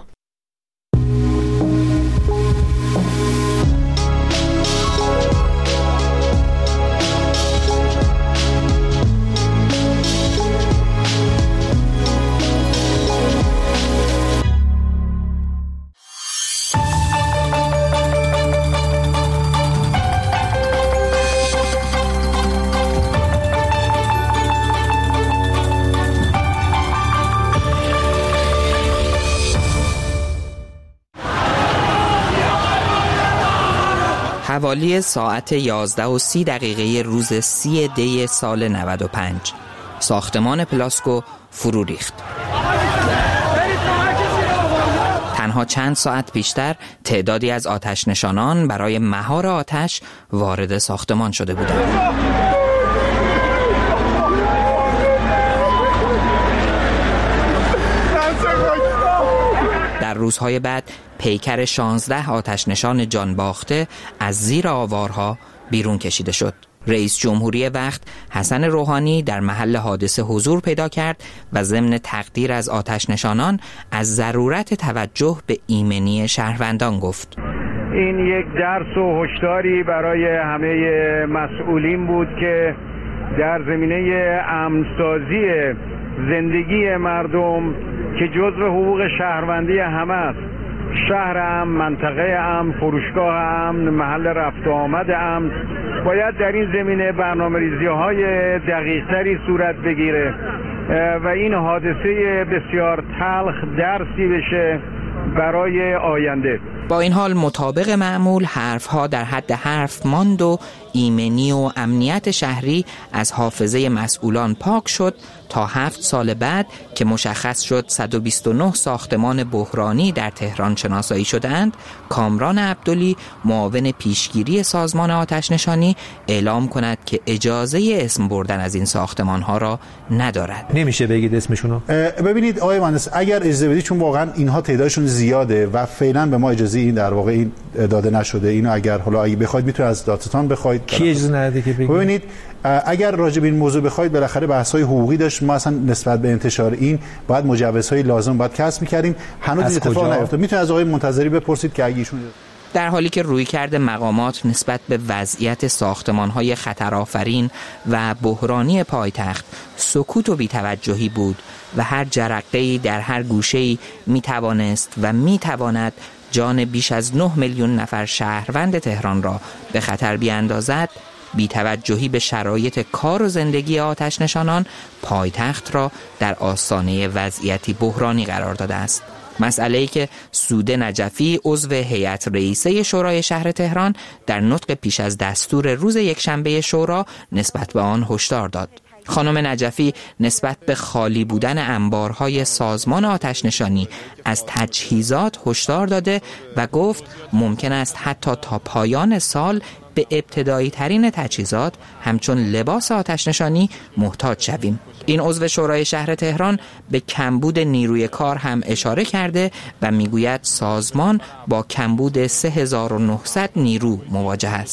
حوالی ساعت یازده و سی دقیقه روز سی دی سال نود و پنج ساختمان پلاسکو فرو ریخت. تنها چند ساعت پیشتر تعدادی از آتش نشانان برای مهار آتش وارد ساختمان شده بودند. در روزهای بعد پیکر شانزده آتش نشان جان باخته از زیر آوارها بیرون کشیده شد. رئیس جمهوری وقت حسن روحانی در محل حادثه حضور پیدا کرد و ضمن تقدیر از آتش نشانان از ضرورت توجه به ایمنی شهروندان گفت. این یک درس و هشداری برای همه مسئولین بود که در زمینه امن‌سازی زندگی مردم که جزو حقوق شهروندی همه است، شهر امن، منطقه امن، فروشگاه امن، محل رفت و آمد امن، باید در این زمینه برنامه‌ریزی های دقیق تری صورت بگیره و این حادثه بسیار تلخ درسی بشه برای آینده. با این حال مطابق معمول حرفها در حد حرف ماند و ایمنی و امنیت شهری از حافظه مسئولان پاک شد تا هفت سال بعد که مشخص شد صد و بیست و نه ساختمان بحرانی در تهران شناسایی شدند، کامران عبدلی معاون پیشگیری سازمان آتش نشانی اعلام کند که اجازه اسم بردن از این ساختمان‌ها را ندارد. نمیشه بگید اسمشونو؟ ببینید آقای مهندس، اگر اجازه بدید، چون واقعا اینها تعدادشون زیاده و فعلا به ما اجازه این در واقع این داده نشده، اینو اگر حالا اگه بخواید میتونید از دادستان بخواید. کی اجازه نده که بگید؟ ببینید اگر راجع به این موضوع بخواید، بالاخره بحث‌های حقوقی داشت، ما اصلا نسبت به انتشار این باید مجوزهای لازم باید کسب می‌کردیم، هنوز این اتفاق نیفتاد. میتونید از آقای منتظری بپرسید که اگه ایشون در حالی که رویکرد مقامات نسبت به وضعیت ساختمان‌های خطرآفرین و بحرانی پایتخت سکوت و بی‌توجهی بود و هر جرقه‌ای در هر گوشه‌ای می‌توانست و می‌تواند جان بیش از نه میلیون نفر شهروند تهران را به خطر بیاندازد، بی‌توجهی به شرایط کار و زندگی آتش نشانان پایتخت را در آستانه وضعیتی بحرانی قرار داده است. مسئله‌ای که سوده نجفی عضو هیئت رئیسه شورای شهر تهران در نطق پیش از دستور روز یکشنبه شورا نسبت به آن هشدار داد. خانم نجفی نسبت به خالی بودن انبارهای سازمان آتش نشانی از تجهیزات هشدار داده و گفت ممکن است حتی تا پایان سال به ابتدایی ترین تجهیزات همچون لباس آتش نشانی محتاج شویم. این عضو شورای شهر تهران به کمبود نیروی کار هم اشاره کرده و میگوید سازمان با کمبود سه هزار و نهصد نیرو مواجه است.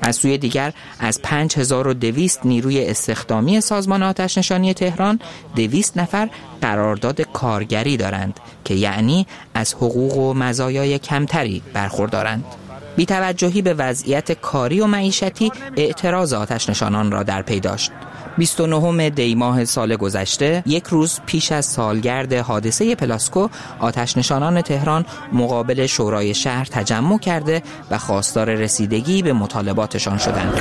از سوی دیگر از پنج هزار و دویست نیروی استخدامی سازمان آتش‌نشانی تهران دویست نفر قرارداد کارگری دارند که یعنی از حقوق و مزایای کمتری برخوردارند. بی‌توجهی به وضعیت کاری و معیشتی اعتراض آتش‌نشانان را در پی داشت. بیست و نهم دی ماه سال گذشته، یک روز پیش از سالگرد حادثه پلاسکو، آتش‌نشانان تهران مقابل شورای شهر تجمع کرده و خواستار رسیدگی به مطالباتشان شدند.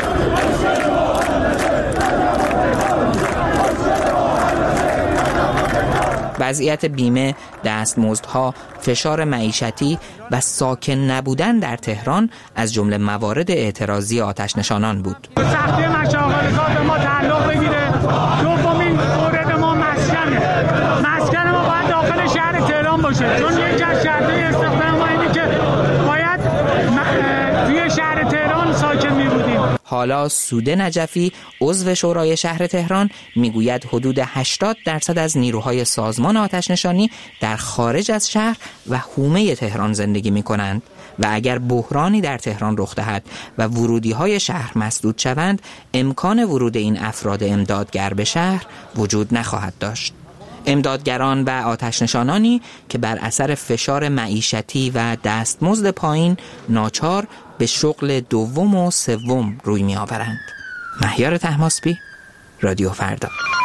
وضعیت بیمه، دستمزدها، فشار معیشتی و ساکن نبودن در تهران از جمله موارد اعتراضی آتش‌نشانان بود. سختی مشاغل کار به ما تعلق بگیره. دومین مورد ما مسکنه. مسکن ما باید داخل شهر تهران باشه، چون یکی از شرط‌های استخدام ما اینه که باید توی شهر تهران ساکن می‌بودیم. حالا سوده نجفی، عضو شورای شهر تهران، میگوید حدود هشتاد درصد از نیروهای سازمان آتش‌نشانی در خارج از شهر و حومه تهران زندگی می‌کنند و اگر بحرانی در تهران رخ دهد و ورودی‌های شهر مسدود شوند، امکان ورود این افراد امدادگر به شهر وجود نخواهد داشت. امدادگران و آتش‌نشانانی که بر اثر فشار معیشتی و دستمزد پایین ناچار به شغل دوم و سوم روی می آورند. مهیار طهماسبی، رادیو فردا.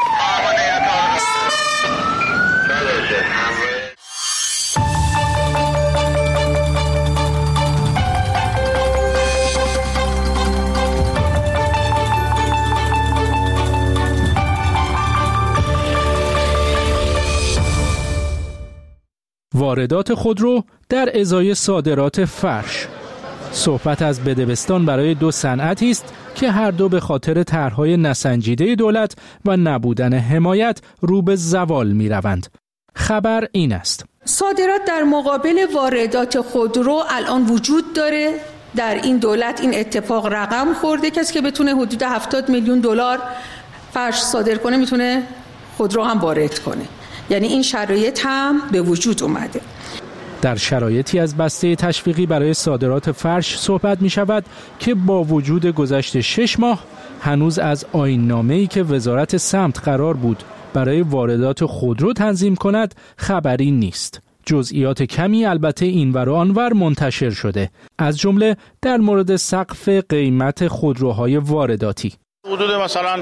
واردات خودرو در ازای صادرات فرش. صحبت از بدبستان برای دو صنعتی است که هر دو به خاطر طرح‌های نسنجیده دولت و نبودن حمایت رو به زوال می‌روند. خبر این است: صادرات در مقابل واردات خودرو الان وجود داره. در این دولت این اتفاق رقم خورده. کسی که بتونه حدود هفتاد میلیون دلار فرش صادر کنه میتونه خودرو هم وارد کنه. یعنی این شرایط هم به وجود اومده. در شرایطی از بسته تشویقی برای صادرات فرش صحبت می شود که با وجود گذشت شش ماه هنوز از آیین‌نامه‌ای که وزارت سمت قرار بود برای واردات خودرو تنظیم کند خبری نیست. جزئیات کمی البته اینور و آنور منتشر شده، از جمله در مورد سقف قیمت خودروهای وارداتی. حدود مثلا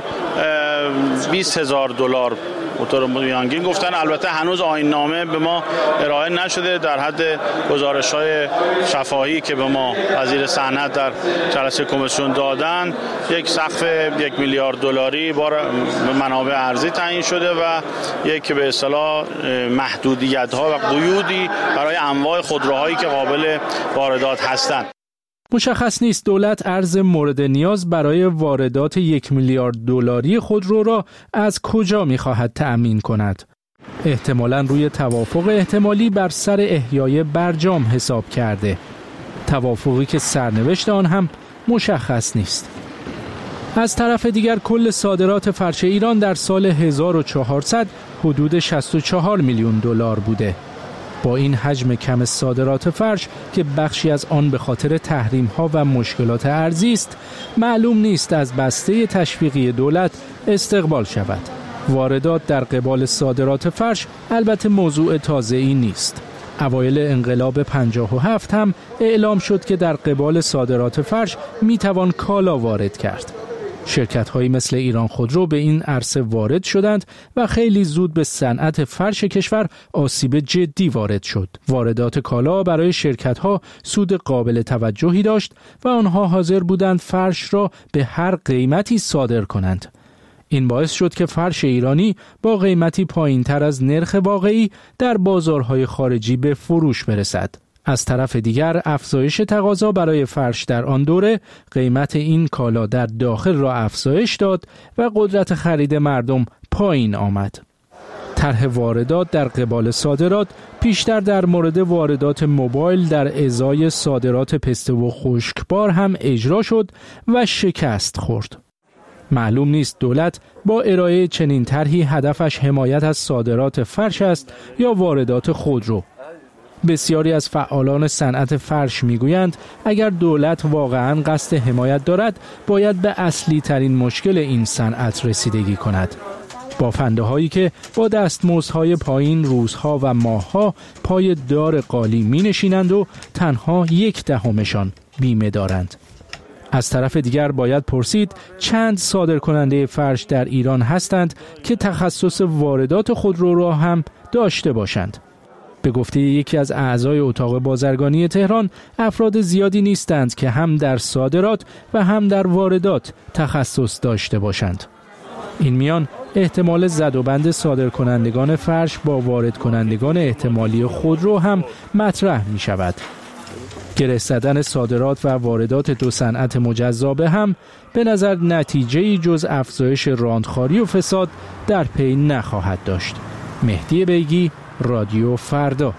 بیست هزار دلار موتور میانگین گفتن. البته هنوز آیین‌نامه به ما ارائه نشده. در حد گزارش‌های شفاهی که به ما وزیر صنعت در جلسه کمیسیون دادن، یک سقف یک میلیارد دلاری بار منابع ارزی تعیین شده و یک به اصطلاح محدودیت‌ها و قیودی برای انواع خودروهایی که قابل واردات هستند. مشخص نیست دولت ارز مورد نیاز برای واردات یک میلیارد دلاری خودرو را از کجا می‌خواهد تأمین کند. احتمالاً روی توافق احتمالی بر سر احیای برجام حساب کرده. توافقی که سرنوشت آن هم مشخص نیست. از طرف دیگر کل صادرات فرش ایران در سال هزار و چهارصد حدود شصت و چهار میلیون دلار بوده. با این حجم کم صادرات فرش که بخشی از آن به خاطر تحریم‌ها و مشکلات ارزی است، معلوم نیست از بسته تشویقی دولت استقبال شود. واردات در قبال صادرات فرش البته موضوع تازه‌ای نیست. اوایل انقلاب پنجاه و هفت هم اعلام شد که در قبال صادرات فرش میتوان کالا وارد کرد. شرکت‌هایی مثل ایران خودرو به این عرصه وارد شدند و خیلی زود به صنعت فرش کشور آسیب جدی وارد شد. واردات کالا برای شرکت‌ها سود قابل توجهی داشت و آنها حاضر بودند فرش را به هر قیمتی صادر کنند. این باعث شد که فرش ایرانی با قیمتی پایین‌تر از نرخ واقعی در بازارهای خارجی به فروش برسد. از طرف دیگر افزایش تقاضا برای فرش در آن دوره قیمت این کالا در داخل را افزایش داد و قدرت خرید مردم پایین آمد. طرح واردات در قبال صادرات پیشتر در مورد واردات موبایل در ازای صادرات پسته و خشکبار هم اجرا شد و شکست خورد. معلوم نیست دولت با ارائه چنین طرحی هدفش حمایت از صادرات فرش است یا واردات خودرو. بسیاری از فعالان صنعت فرش میگویند اگر دولت واقعاً قصد حمایت دارد باید به اصلی ترین مشکل این صنعت رسیدگی کند. بافنده هایی که با دستمزدهای پایین روزها و ماهها پای دار قالی می نشینند و تنها یک دهمشان بیمه دارند. از طرف دیگر باید پرسید چند صادرکننده فرش در ایران هستند که تخصص واردات خودرو را هم داشته باشند. به گفته یکی از اعضای اتاق بازرگانی تهران، افراد زیادی نیستند که هم در صادرات و هم در واردات تخصص داشته باشند. این میان احتمال زدوبند صادرکنندگان فرش با وارد کنندگان احتمالی خودرو هم مطرح می شود. گره زدن صادرات و واردات دو صنعت مجزا به هم به نظر نتیجه‌ای جز افزایش راندخواری و فساد در پی نخواهد داشت. مهدی بیگی، رادیو فردا.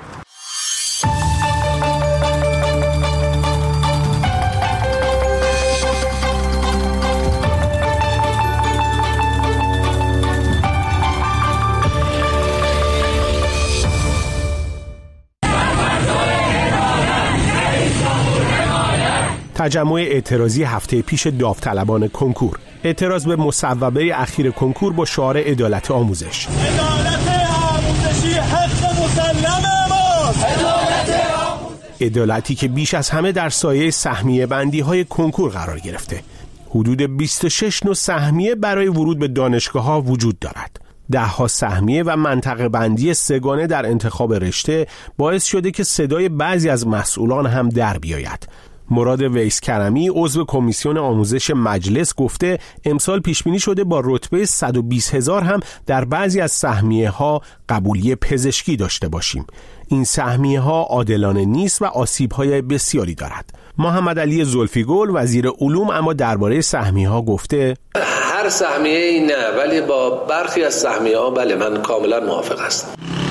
تجمع اعتراضی هفته پیش داوطلبان کنکور. اعتراض به مصوبه اخیر کنکور با شعار عدالت آموزش. عدالت آموزشی حق مسلم ماست. عدالتی که بیش از همه در سایه سهمیه بندی های کنکور قرار گرفته. حدود بیست و شش نوع سهمیه برای ورود به دانشگاه ها وجود دارد. ده ها سهمیه و منطقه بندی سگانه در انتخاب رشته باعث شده که صدای بعضی از مسئولان هم در بیاید. مراد ویس کرمی عضو کمیسیون آموزش مجلس گفته امسال پیشبینی شده با رتبه صد و بیست هزار هم در بعضی از سهمیه ها قبولی پزشکی داشته باشیم. این سهمیه ها عادلانه نیست و آسیب های بسیاری دارد. محمد علی زلفیگل وزیر علوم اما درباره سهمیه ها گفته هر سهمیه ای نه، ولی با برخی از سهمیه ها بله، من کاملا موافق هستم.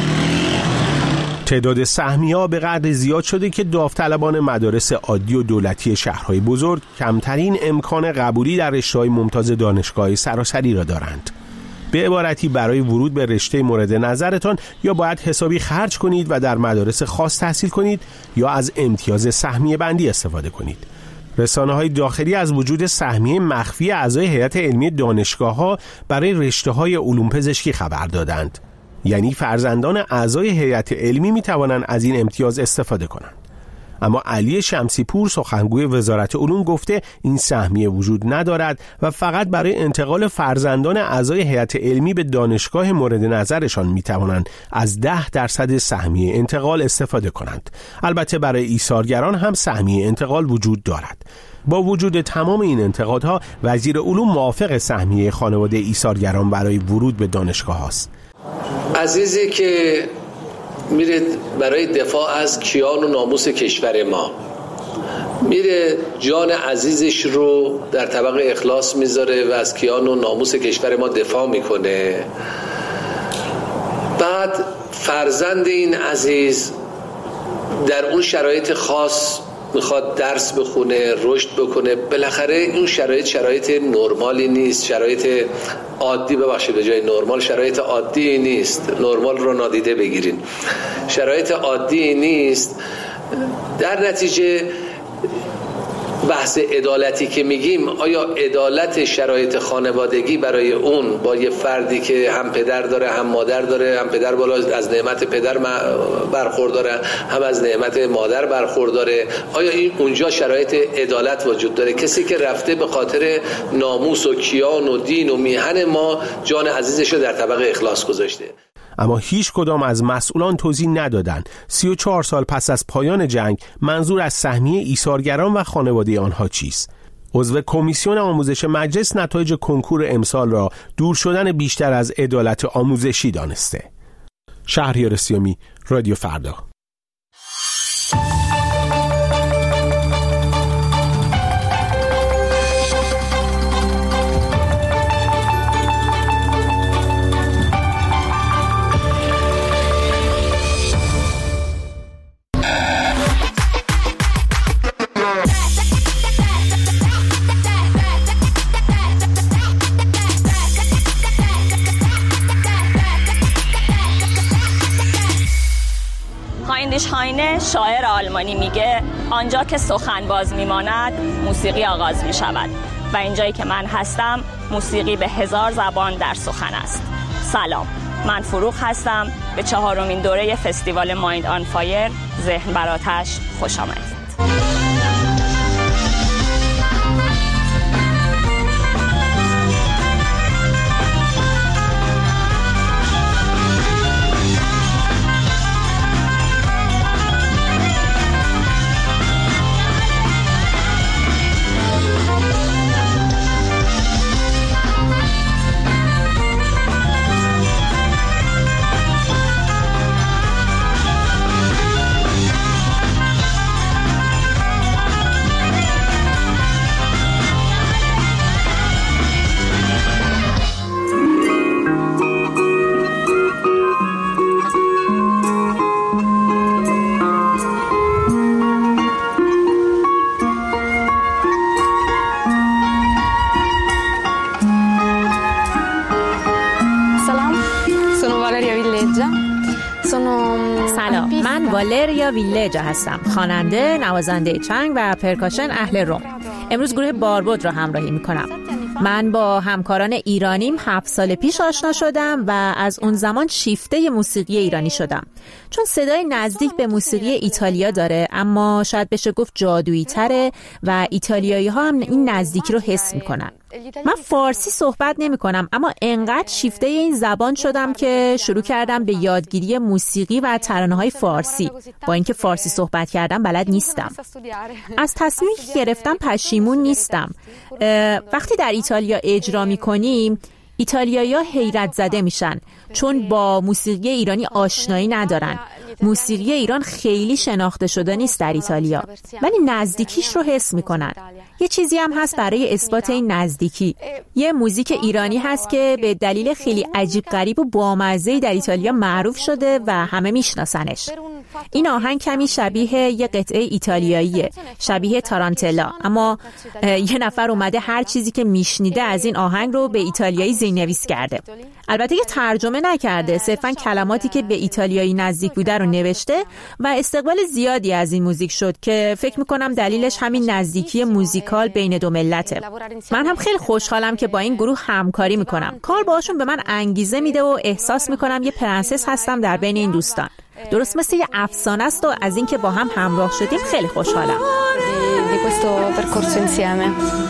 تعداد سهمیه‌ها به قدر زیاد شده که داوطلبان مدارس عادی و دولتی شهرهای بزرگ کمترین امکان قبولی در رشته‌های ممتاز دانشگاه سراسری را دارند. به عبارتی برای ورود به رشته مورد نظرتان یا باید حسابی خرج کنید و در مدارس خاص تحصیل کنید یا از امتیاز سهمیه بندی استفاده کنید. رسانه‌های داخلی از وجود سهمیه مخفی اعضای هیئت علمی دانشگاه‌ها برای رشته‌های علوم پزشکی خبر دادند. یعنی فرزندان اعضای هیئت علمی می توانند از این امتیاز استفاده کنند. اما علی شمسی پور سخنگوی وزارت علوم گفته این سهمیه وجود ندارد و فقط برای انتقال فرزندان اعضای هیئت علمی به دانشگاه مورد نظرشان می توانند از ده درصد سهمیه انتقال استفاده کنند. البته برای ایثارگران هم سهمیه انتقال وجود دارد. با وجود تمام این انتقادها وزیر علوم موافق سهمیه خانواده ایثارگران برای ورود به دانشگاه است. عزیزی که میره برای دفاع از کیان و ناموس کشور ما، میره جان عزیزش رو در طبق اخلاص میذاره و از کیان و ناموس کشور ما دفاع میکنه، بعد فرزند این عزیز در اون شرایط خاص میخواد درس بخونه، رشد بکنه، بالاخره این شرایط شرایط نرمالی نیست، شرایط عادی، ببخشید به جای نرمال شرایط عادی نیست، نرمال رو نادیده بگیرین، شرایط عادی نیست. در نتیجه بحث عدالتی که میگیم، آیا عدالت شرایط خانوادگی برای اون با یه فردی که هم پدر داره هم مادر داره، هم پدر بالا از نعمت پدر برخورداره هم از نعمت مادر برخورداره، آیا این اونجا شرایط عدالت وجود داره؟ کسی که رفته به خاطر ناموس و کیان و دین و میهن ما جان عزیزش رو در طبق اخلاص گذاشته. اما هیچ کدام از مسئولان توضیح ندادند سی و چهار سال پس از پایان جنگ منظور از سهمیه ایثارگران و خانواده آنها چیست. عضو کمیسیون آموزش مجلس نتایج کنکور امسال را دور شدن بیشتر از عدالت آموزشی دانسته. شهریار سیامی، رادیو فردا. فریدریش هاینه شاعر آلمانی میگه آنجا که سخن باز میماند موسیقی آغاز میشود و اینجایی که من هستم موسیقی به هزار زبان در سخن است. سلام، من فروغ هستم. به چهارمین دوره فستیوال مایند آن فایر ذهن بر آتش خوش آمدید. سلام، من والریا ویلجا هستم، خواننده، نوازنده چنگ و پرکاشن اهل روم. امروز گروه باربود را همراهی میکنم. من با همکاران ایرانیم هفت سال پیش آشنا شدم و از اون زمان شیفته موسیقی ایرانی شدم، چون صدای نزدیک به موسیقی ایتالیا داره، اما شاید بشه گفت جادویی تره و ایتالیایی ها هم این نزدیکی رو حس میکنن. من فارسی صحبت نمی کنم، اما انقدر شیفته این زبان شدم که شروع کردم به یادگیری موسیقی و ترانه‌های فارسی، با اینکه فارسی صحبت کردم بلد نیستم. از تصمیمی که گرفتم پشیمون نیستم. وقتی در ایتالیا اجرا می‌کنیم، ایتالیایی‌ها حیرت زده میشن، چون با موسیقی ایرانی آشنایی ندارن. موسیقی ایران خیلی شناخته شده نیست در ایتالیا، ولی نزدیکیش رو حس میکنن. یه چیزی هم هست برای اثبات این نزدیکی. یه موزیک ایرانی هست که به دلیل خیلی عجیب غریب و بامزه‌ای در ایتالیا معروف شده و همه میشناسنش. این آهنگ کمی شبیه یه قطعه ایتالیاییه، شبیه تارانتلا، اما یه نفر اومده هر چیزی که میشنیده از این آهنگ رو به ایتالیایی زیرنویس کرده. البته که ترجمه نکرده، صرفاً کلماتی که به ایتالیایی نزدیک بوده رو نوشته و استقبال زیادی از این موزیک شد که فکر میکنم دلیلش همین نزدیکی موزیکال بین دو ملته. من هم خیلی خوشحالم که با این گروه همکاری میکنم. کار باهاشون به من انگیزه میده و احساس میکنم یه پرنسس هستم در بین این دوستان. درست مثل یه افسانه است و از این که با هم همراه شدیم خیلی خوشحالم. di questo percorso insieme.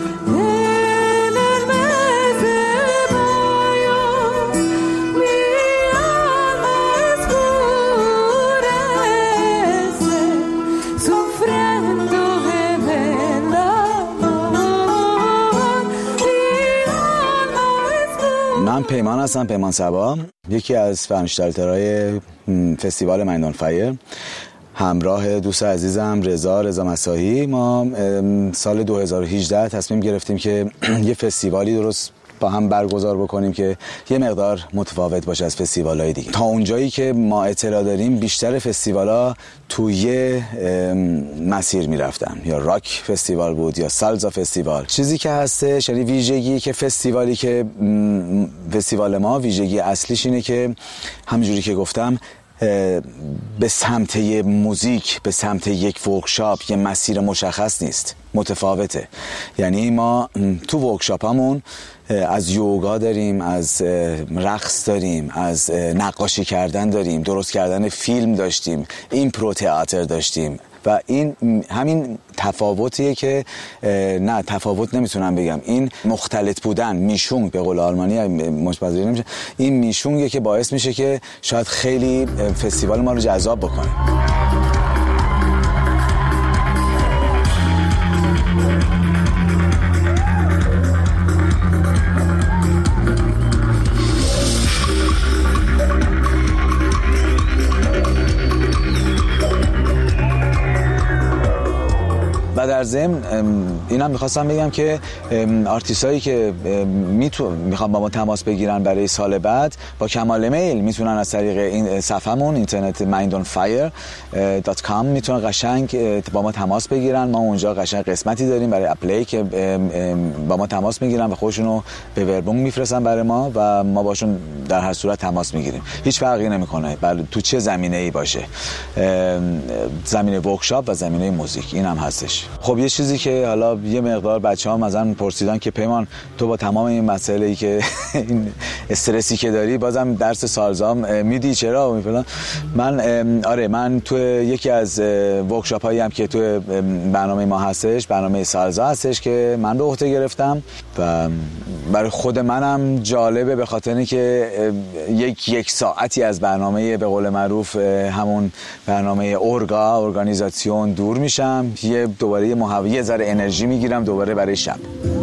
من پیمان هستم، پیمان صبا، یکی از فروانشگرای فستیوال مایند آن فایر، همراه دوست عزیزم رضا رضا مساحی. ما سال دو هزار و هجده تصمیم گرفتیم که یه فستیوالی درست با هم برگزار بکنیم که یه مقدار متفاوت باشه از فستیوال‌های دیگه. تا اونجایی که ما اطلاع داریم بیشتر فستیوالا توی مسیر میرفتن، یا راک فستیوال بود یا سالزا فستیوال. چیزی که هستش، یعنی ویژگی که فستیوالی که فستیوال ما ویژگی اصلیش اینه که همونجوری که گفتم به سمت یه موزیک، به سمت یک ورکشاپ، یه مسیر مشخص نیست، متفاوته. یعنی ما تو ورکشاپامون از یوگا داریم، از رقص داریم، از نقاشی کردن داریم، درست کردن فیلم داشتیم، ایمپرو تئاتر داشتیم و این همین تفاوتیه که نه تفاوت نمیتونم بگم، این مختلط بودن، میشونگ به قول آلمانی مشپذیری نمیشه، این میشونگه که باعث میشه که شاید خیلی فستیوال ما رو جذاب بکنه. و در در ضمن اینم میخواستم بگم که آرتیستایی که میخوام با ما تماس بگیرن برای سال بعد با کمال میل میتونن از طریق این صفحمون اینترنت مایند اون فایر دات کام میتونن قشنگ با ما تماس بگیرن. ما اونجا قشنگ قسمتی داریم برای اپلی که با ما تماس میگیرن و خودشونو به وربونگ میفرستن برای ما و ما باشون در هر صورت تماس میگیریم. هیچ فرقی نمیکنه بله تو چه زمینه‌ای باشه، زمینه ورکشاپ و زمینه موزیک این هم هستش. خب یه چیزی که حالا یه مقدار بچه‌ها مثلا پرسیدن که پیمان تو با تمام این مسئله‌ای که این استرسی که داری بازم درس سالزام میدی چرا فلان؟ من آره من تو یکی از ورکشاپ‌هایی هم که تو برنامه ما هستش، برنامه سالزا هستش که من به عهده گرفتم و برای خود منم جالبه به خاطر اینکه یک یک ساعتی از برنامه به قول معروف همون برنامه اورگا ارگانیزاسیون دور میشم، یه دوباره یه محویه ذره انرژی میگیرم دوباره برای شب.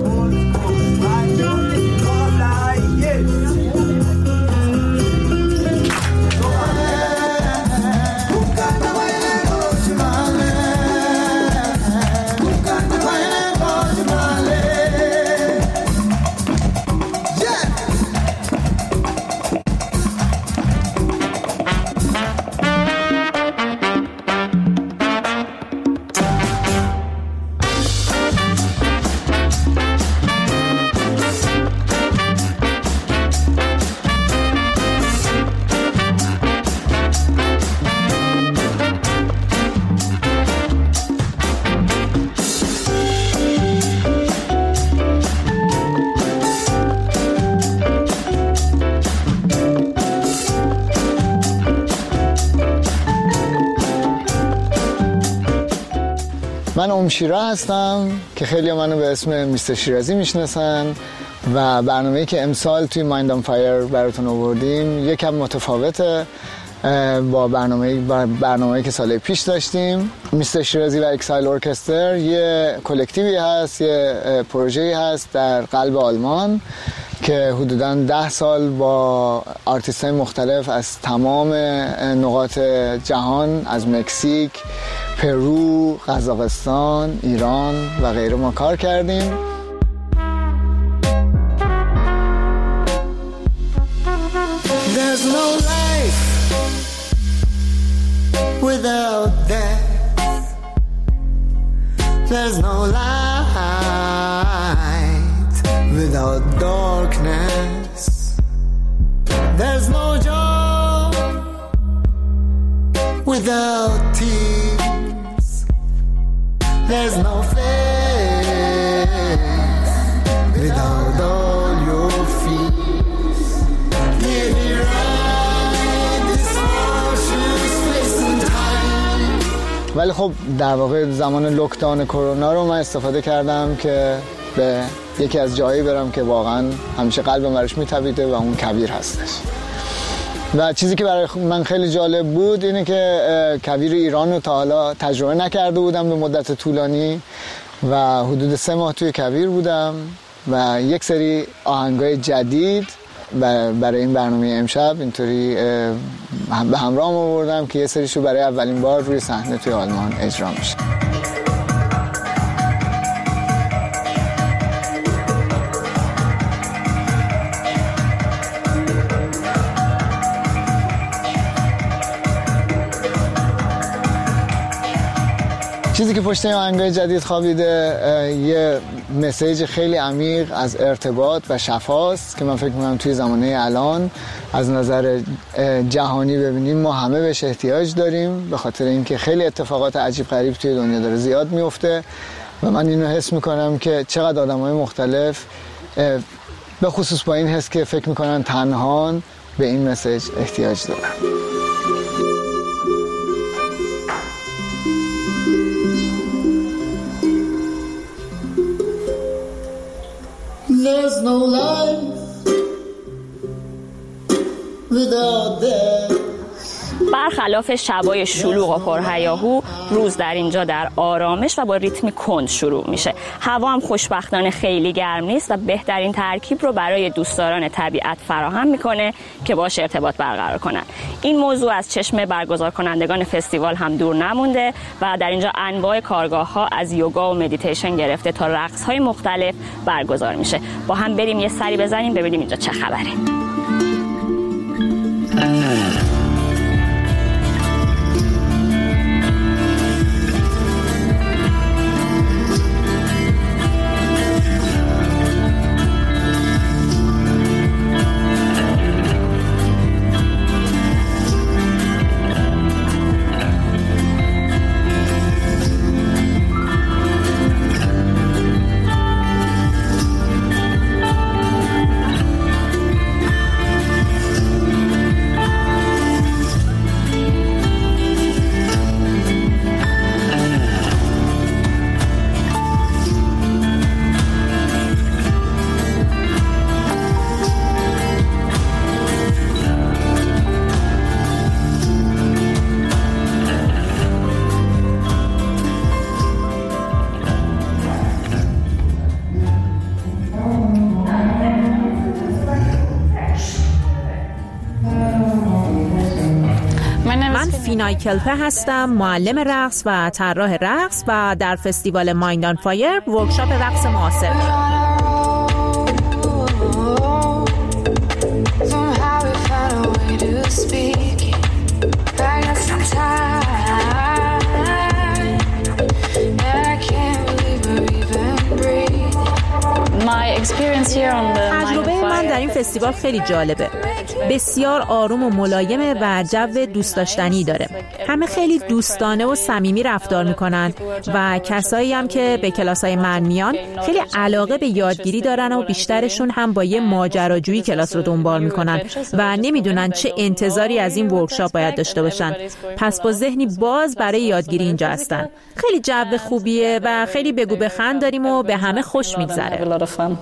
من ام شیرا هستم که خیلی منو به اسم میستر شیرازی میشناسن و برنامه‌ای که امسال توی مایند اون فایر براتون آوردیم یکم متفاوته با برنامه‌ای برنامه‌ای که سال پیش داشتیم. میستر شیرازی و اکسایل ارکستر یه کلکتیوی هست، یه پروژه‌ای هست در قلب آلمان که حدوداً ده سال با آرتیست‌های مختلف از تمام نقاط جهان، از مکزیک، پرو، قزاقستان، ایران و غیره ما کار کردیم. There's no life without death. There's no light without darkness. There's no joy without tears. There's no faith without all your fears. Let me ride this ocean space and time. ولی خب در واقع زمان لوکداون کرونا رو من استفاده کردم که به یکی از جایی برم که واقعا همیشه قلبم براش میتپیده و اون کویر هستش. و چیزی که برای من خیلی جالب بود اینه که کویر ایران رو تا حالا تجربه نکرده بودم به مدت طولانی و حدود سه ماه توی کویر بودم و یک سری آهنگای جدید برای این برنامه امشب اینطوری به همراه آوردم که یه سریشو برای اولین بار روی صحنه توی آلمان اجرا میشه. چیزی که پشت این آهنگای جدید خوابیده یه مسیج خیلی عمیق از ارتباط و شفاست که من فکر می‌کنم توی زمانه الان از نظر جهانی ببینیم ما همه بهش احتیاج داریم، به خاطر اینکه خیلی اتفاقات عجیب غریب توی دنیا داره زیاد میفته و من اینو حس می‌کنم که چقدر آدم‌های مختلف به خصوص با این حس که فکر می‌کنن تنهان به این مسیج احتیاج دارن. There's no life without death. برخلاف شبای شلوغ و پرهیاهو، روز در اینجا در آرامش و با ریتمی کند شروع میشه. هوا هم خوشبختانه خیلی گرم نیست و بهترین ترکیب رو برای دوستداران طبیعت فراهم میکنه که باهاش ارتباط برقرار کنن. این موضوع از چشم برگزار کنندگان فستیوال هم دور نمونده و در اینجا انواع کارگاه‌ها از یوگا و مدیتیشن گرفته تا رقص‌های مختلف برگزار میشه. با هم بریم یه سری بزنیم ببینیم اینجا چه خبره. فینای کلپه هستم، معلم رقص و طراح رقص و در فستیوال مایند آن فایر ورکشاپ رقص معاصر. تجربه من در این فستیوال خیلی جالبه. بسیار آروم و ملایمه و جو دوست داشتنی داره. همه خیلی دوستانه و صمیمی رفتار میکنن و کسایی هم که به کلاسای من میان خیلی علاقه به یادگیری دارن و بیشترشون هم با یه ماجراجویی کلاس رو دنبال میکنن و نمیدونن چه انتظاری از این ورکشاپ باید داشته باشن. پس با ذهنی باز برای یادگیری اینجا هستن. خیلی جو خوبیه و خیلی بگو بخند داریم و به همه خوش میگذره.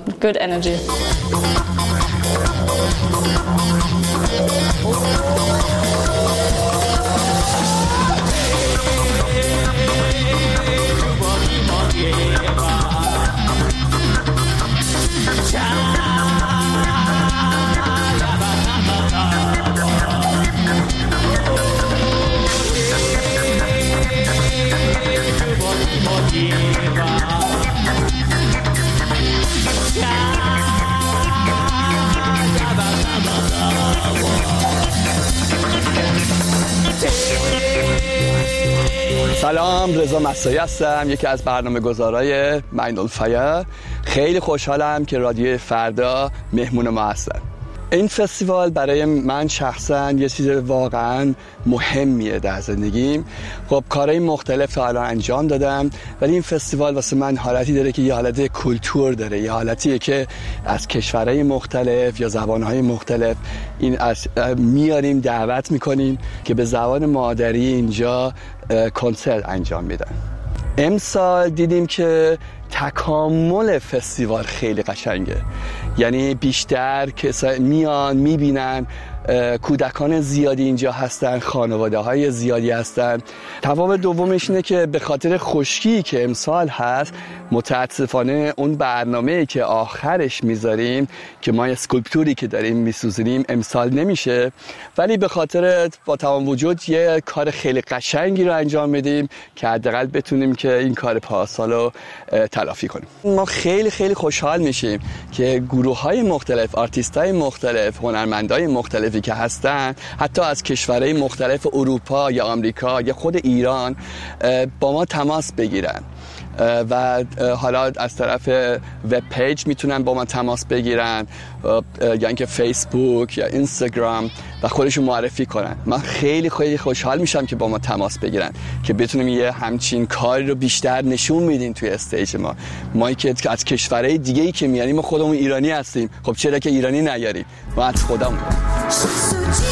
سلام، رضا مسایی هستم، یکی از برنامه‌گذارای مایند آن فایر. خیلی خوشحالم که رادیو فردا مهمون ما هستن. این فستیوال برای من شخصا یه چیز واقعا مهمیه در زندگیم. خب کارهای مختلف تا الان انجام دادم، ولی این فستیوال واسه من حالتی داره که یه حالت کلتور داره، یه حالتیه که از کشورهای مختلف یا زبانهای مختلف این از میاریم دعوت میکنیم که به زبان مادری اینجا کنسرت انجام میدن. امسال دیدیم که تکامل فستیوال خیلی قشنگه، یعنی بیشتر کسایی میان میبینن، کودکان زیادی اینجا هستن، خانواده های زیادی هستن. تفاوت دومش اینه که به خاطر خشکی که امسال هست متاسفانه اون برنامه‌ای که آخرش میذاریم که ما اسکولپتوری که داریم میسوزونیم امسال نمیشه، ولی به خاطر با تمام وجود یه کار خیلی قشنگی رو انجام میدیم که حداقل بتونیم که این کار پارسال رو تلافی کنیم. ما خیلی خیلی خوشحال میشیم که گروه‌های مختلف، آرتیست‌های مختلف، هنرمندای مختلفی که هستن، حتی از کشورهای مختلف اروپا یا آمریکا یا خود ایران با ما تماس بگیرن و حالا از طرف وب پیج میتونن با ما تماس بگیرن یا اینکه فیسبوک یا اینستاگرام و خودشون معرفی کنن. من خیلی خیلی خوشحال میشم که با ما تماس بگیرن که بتونیم یه همچین کاری رو بیشتر نشون میدیم توی استیج ما. ما که از کشورهای دیگه‌ای که میاریم، ما خودمون ایرانی هستیم، خب چرا که ایرانی نیاریم؟ ما از خودمون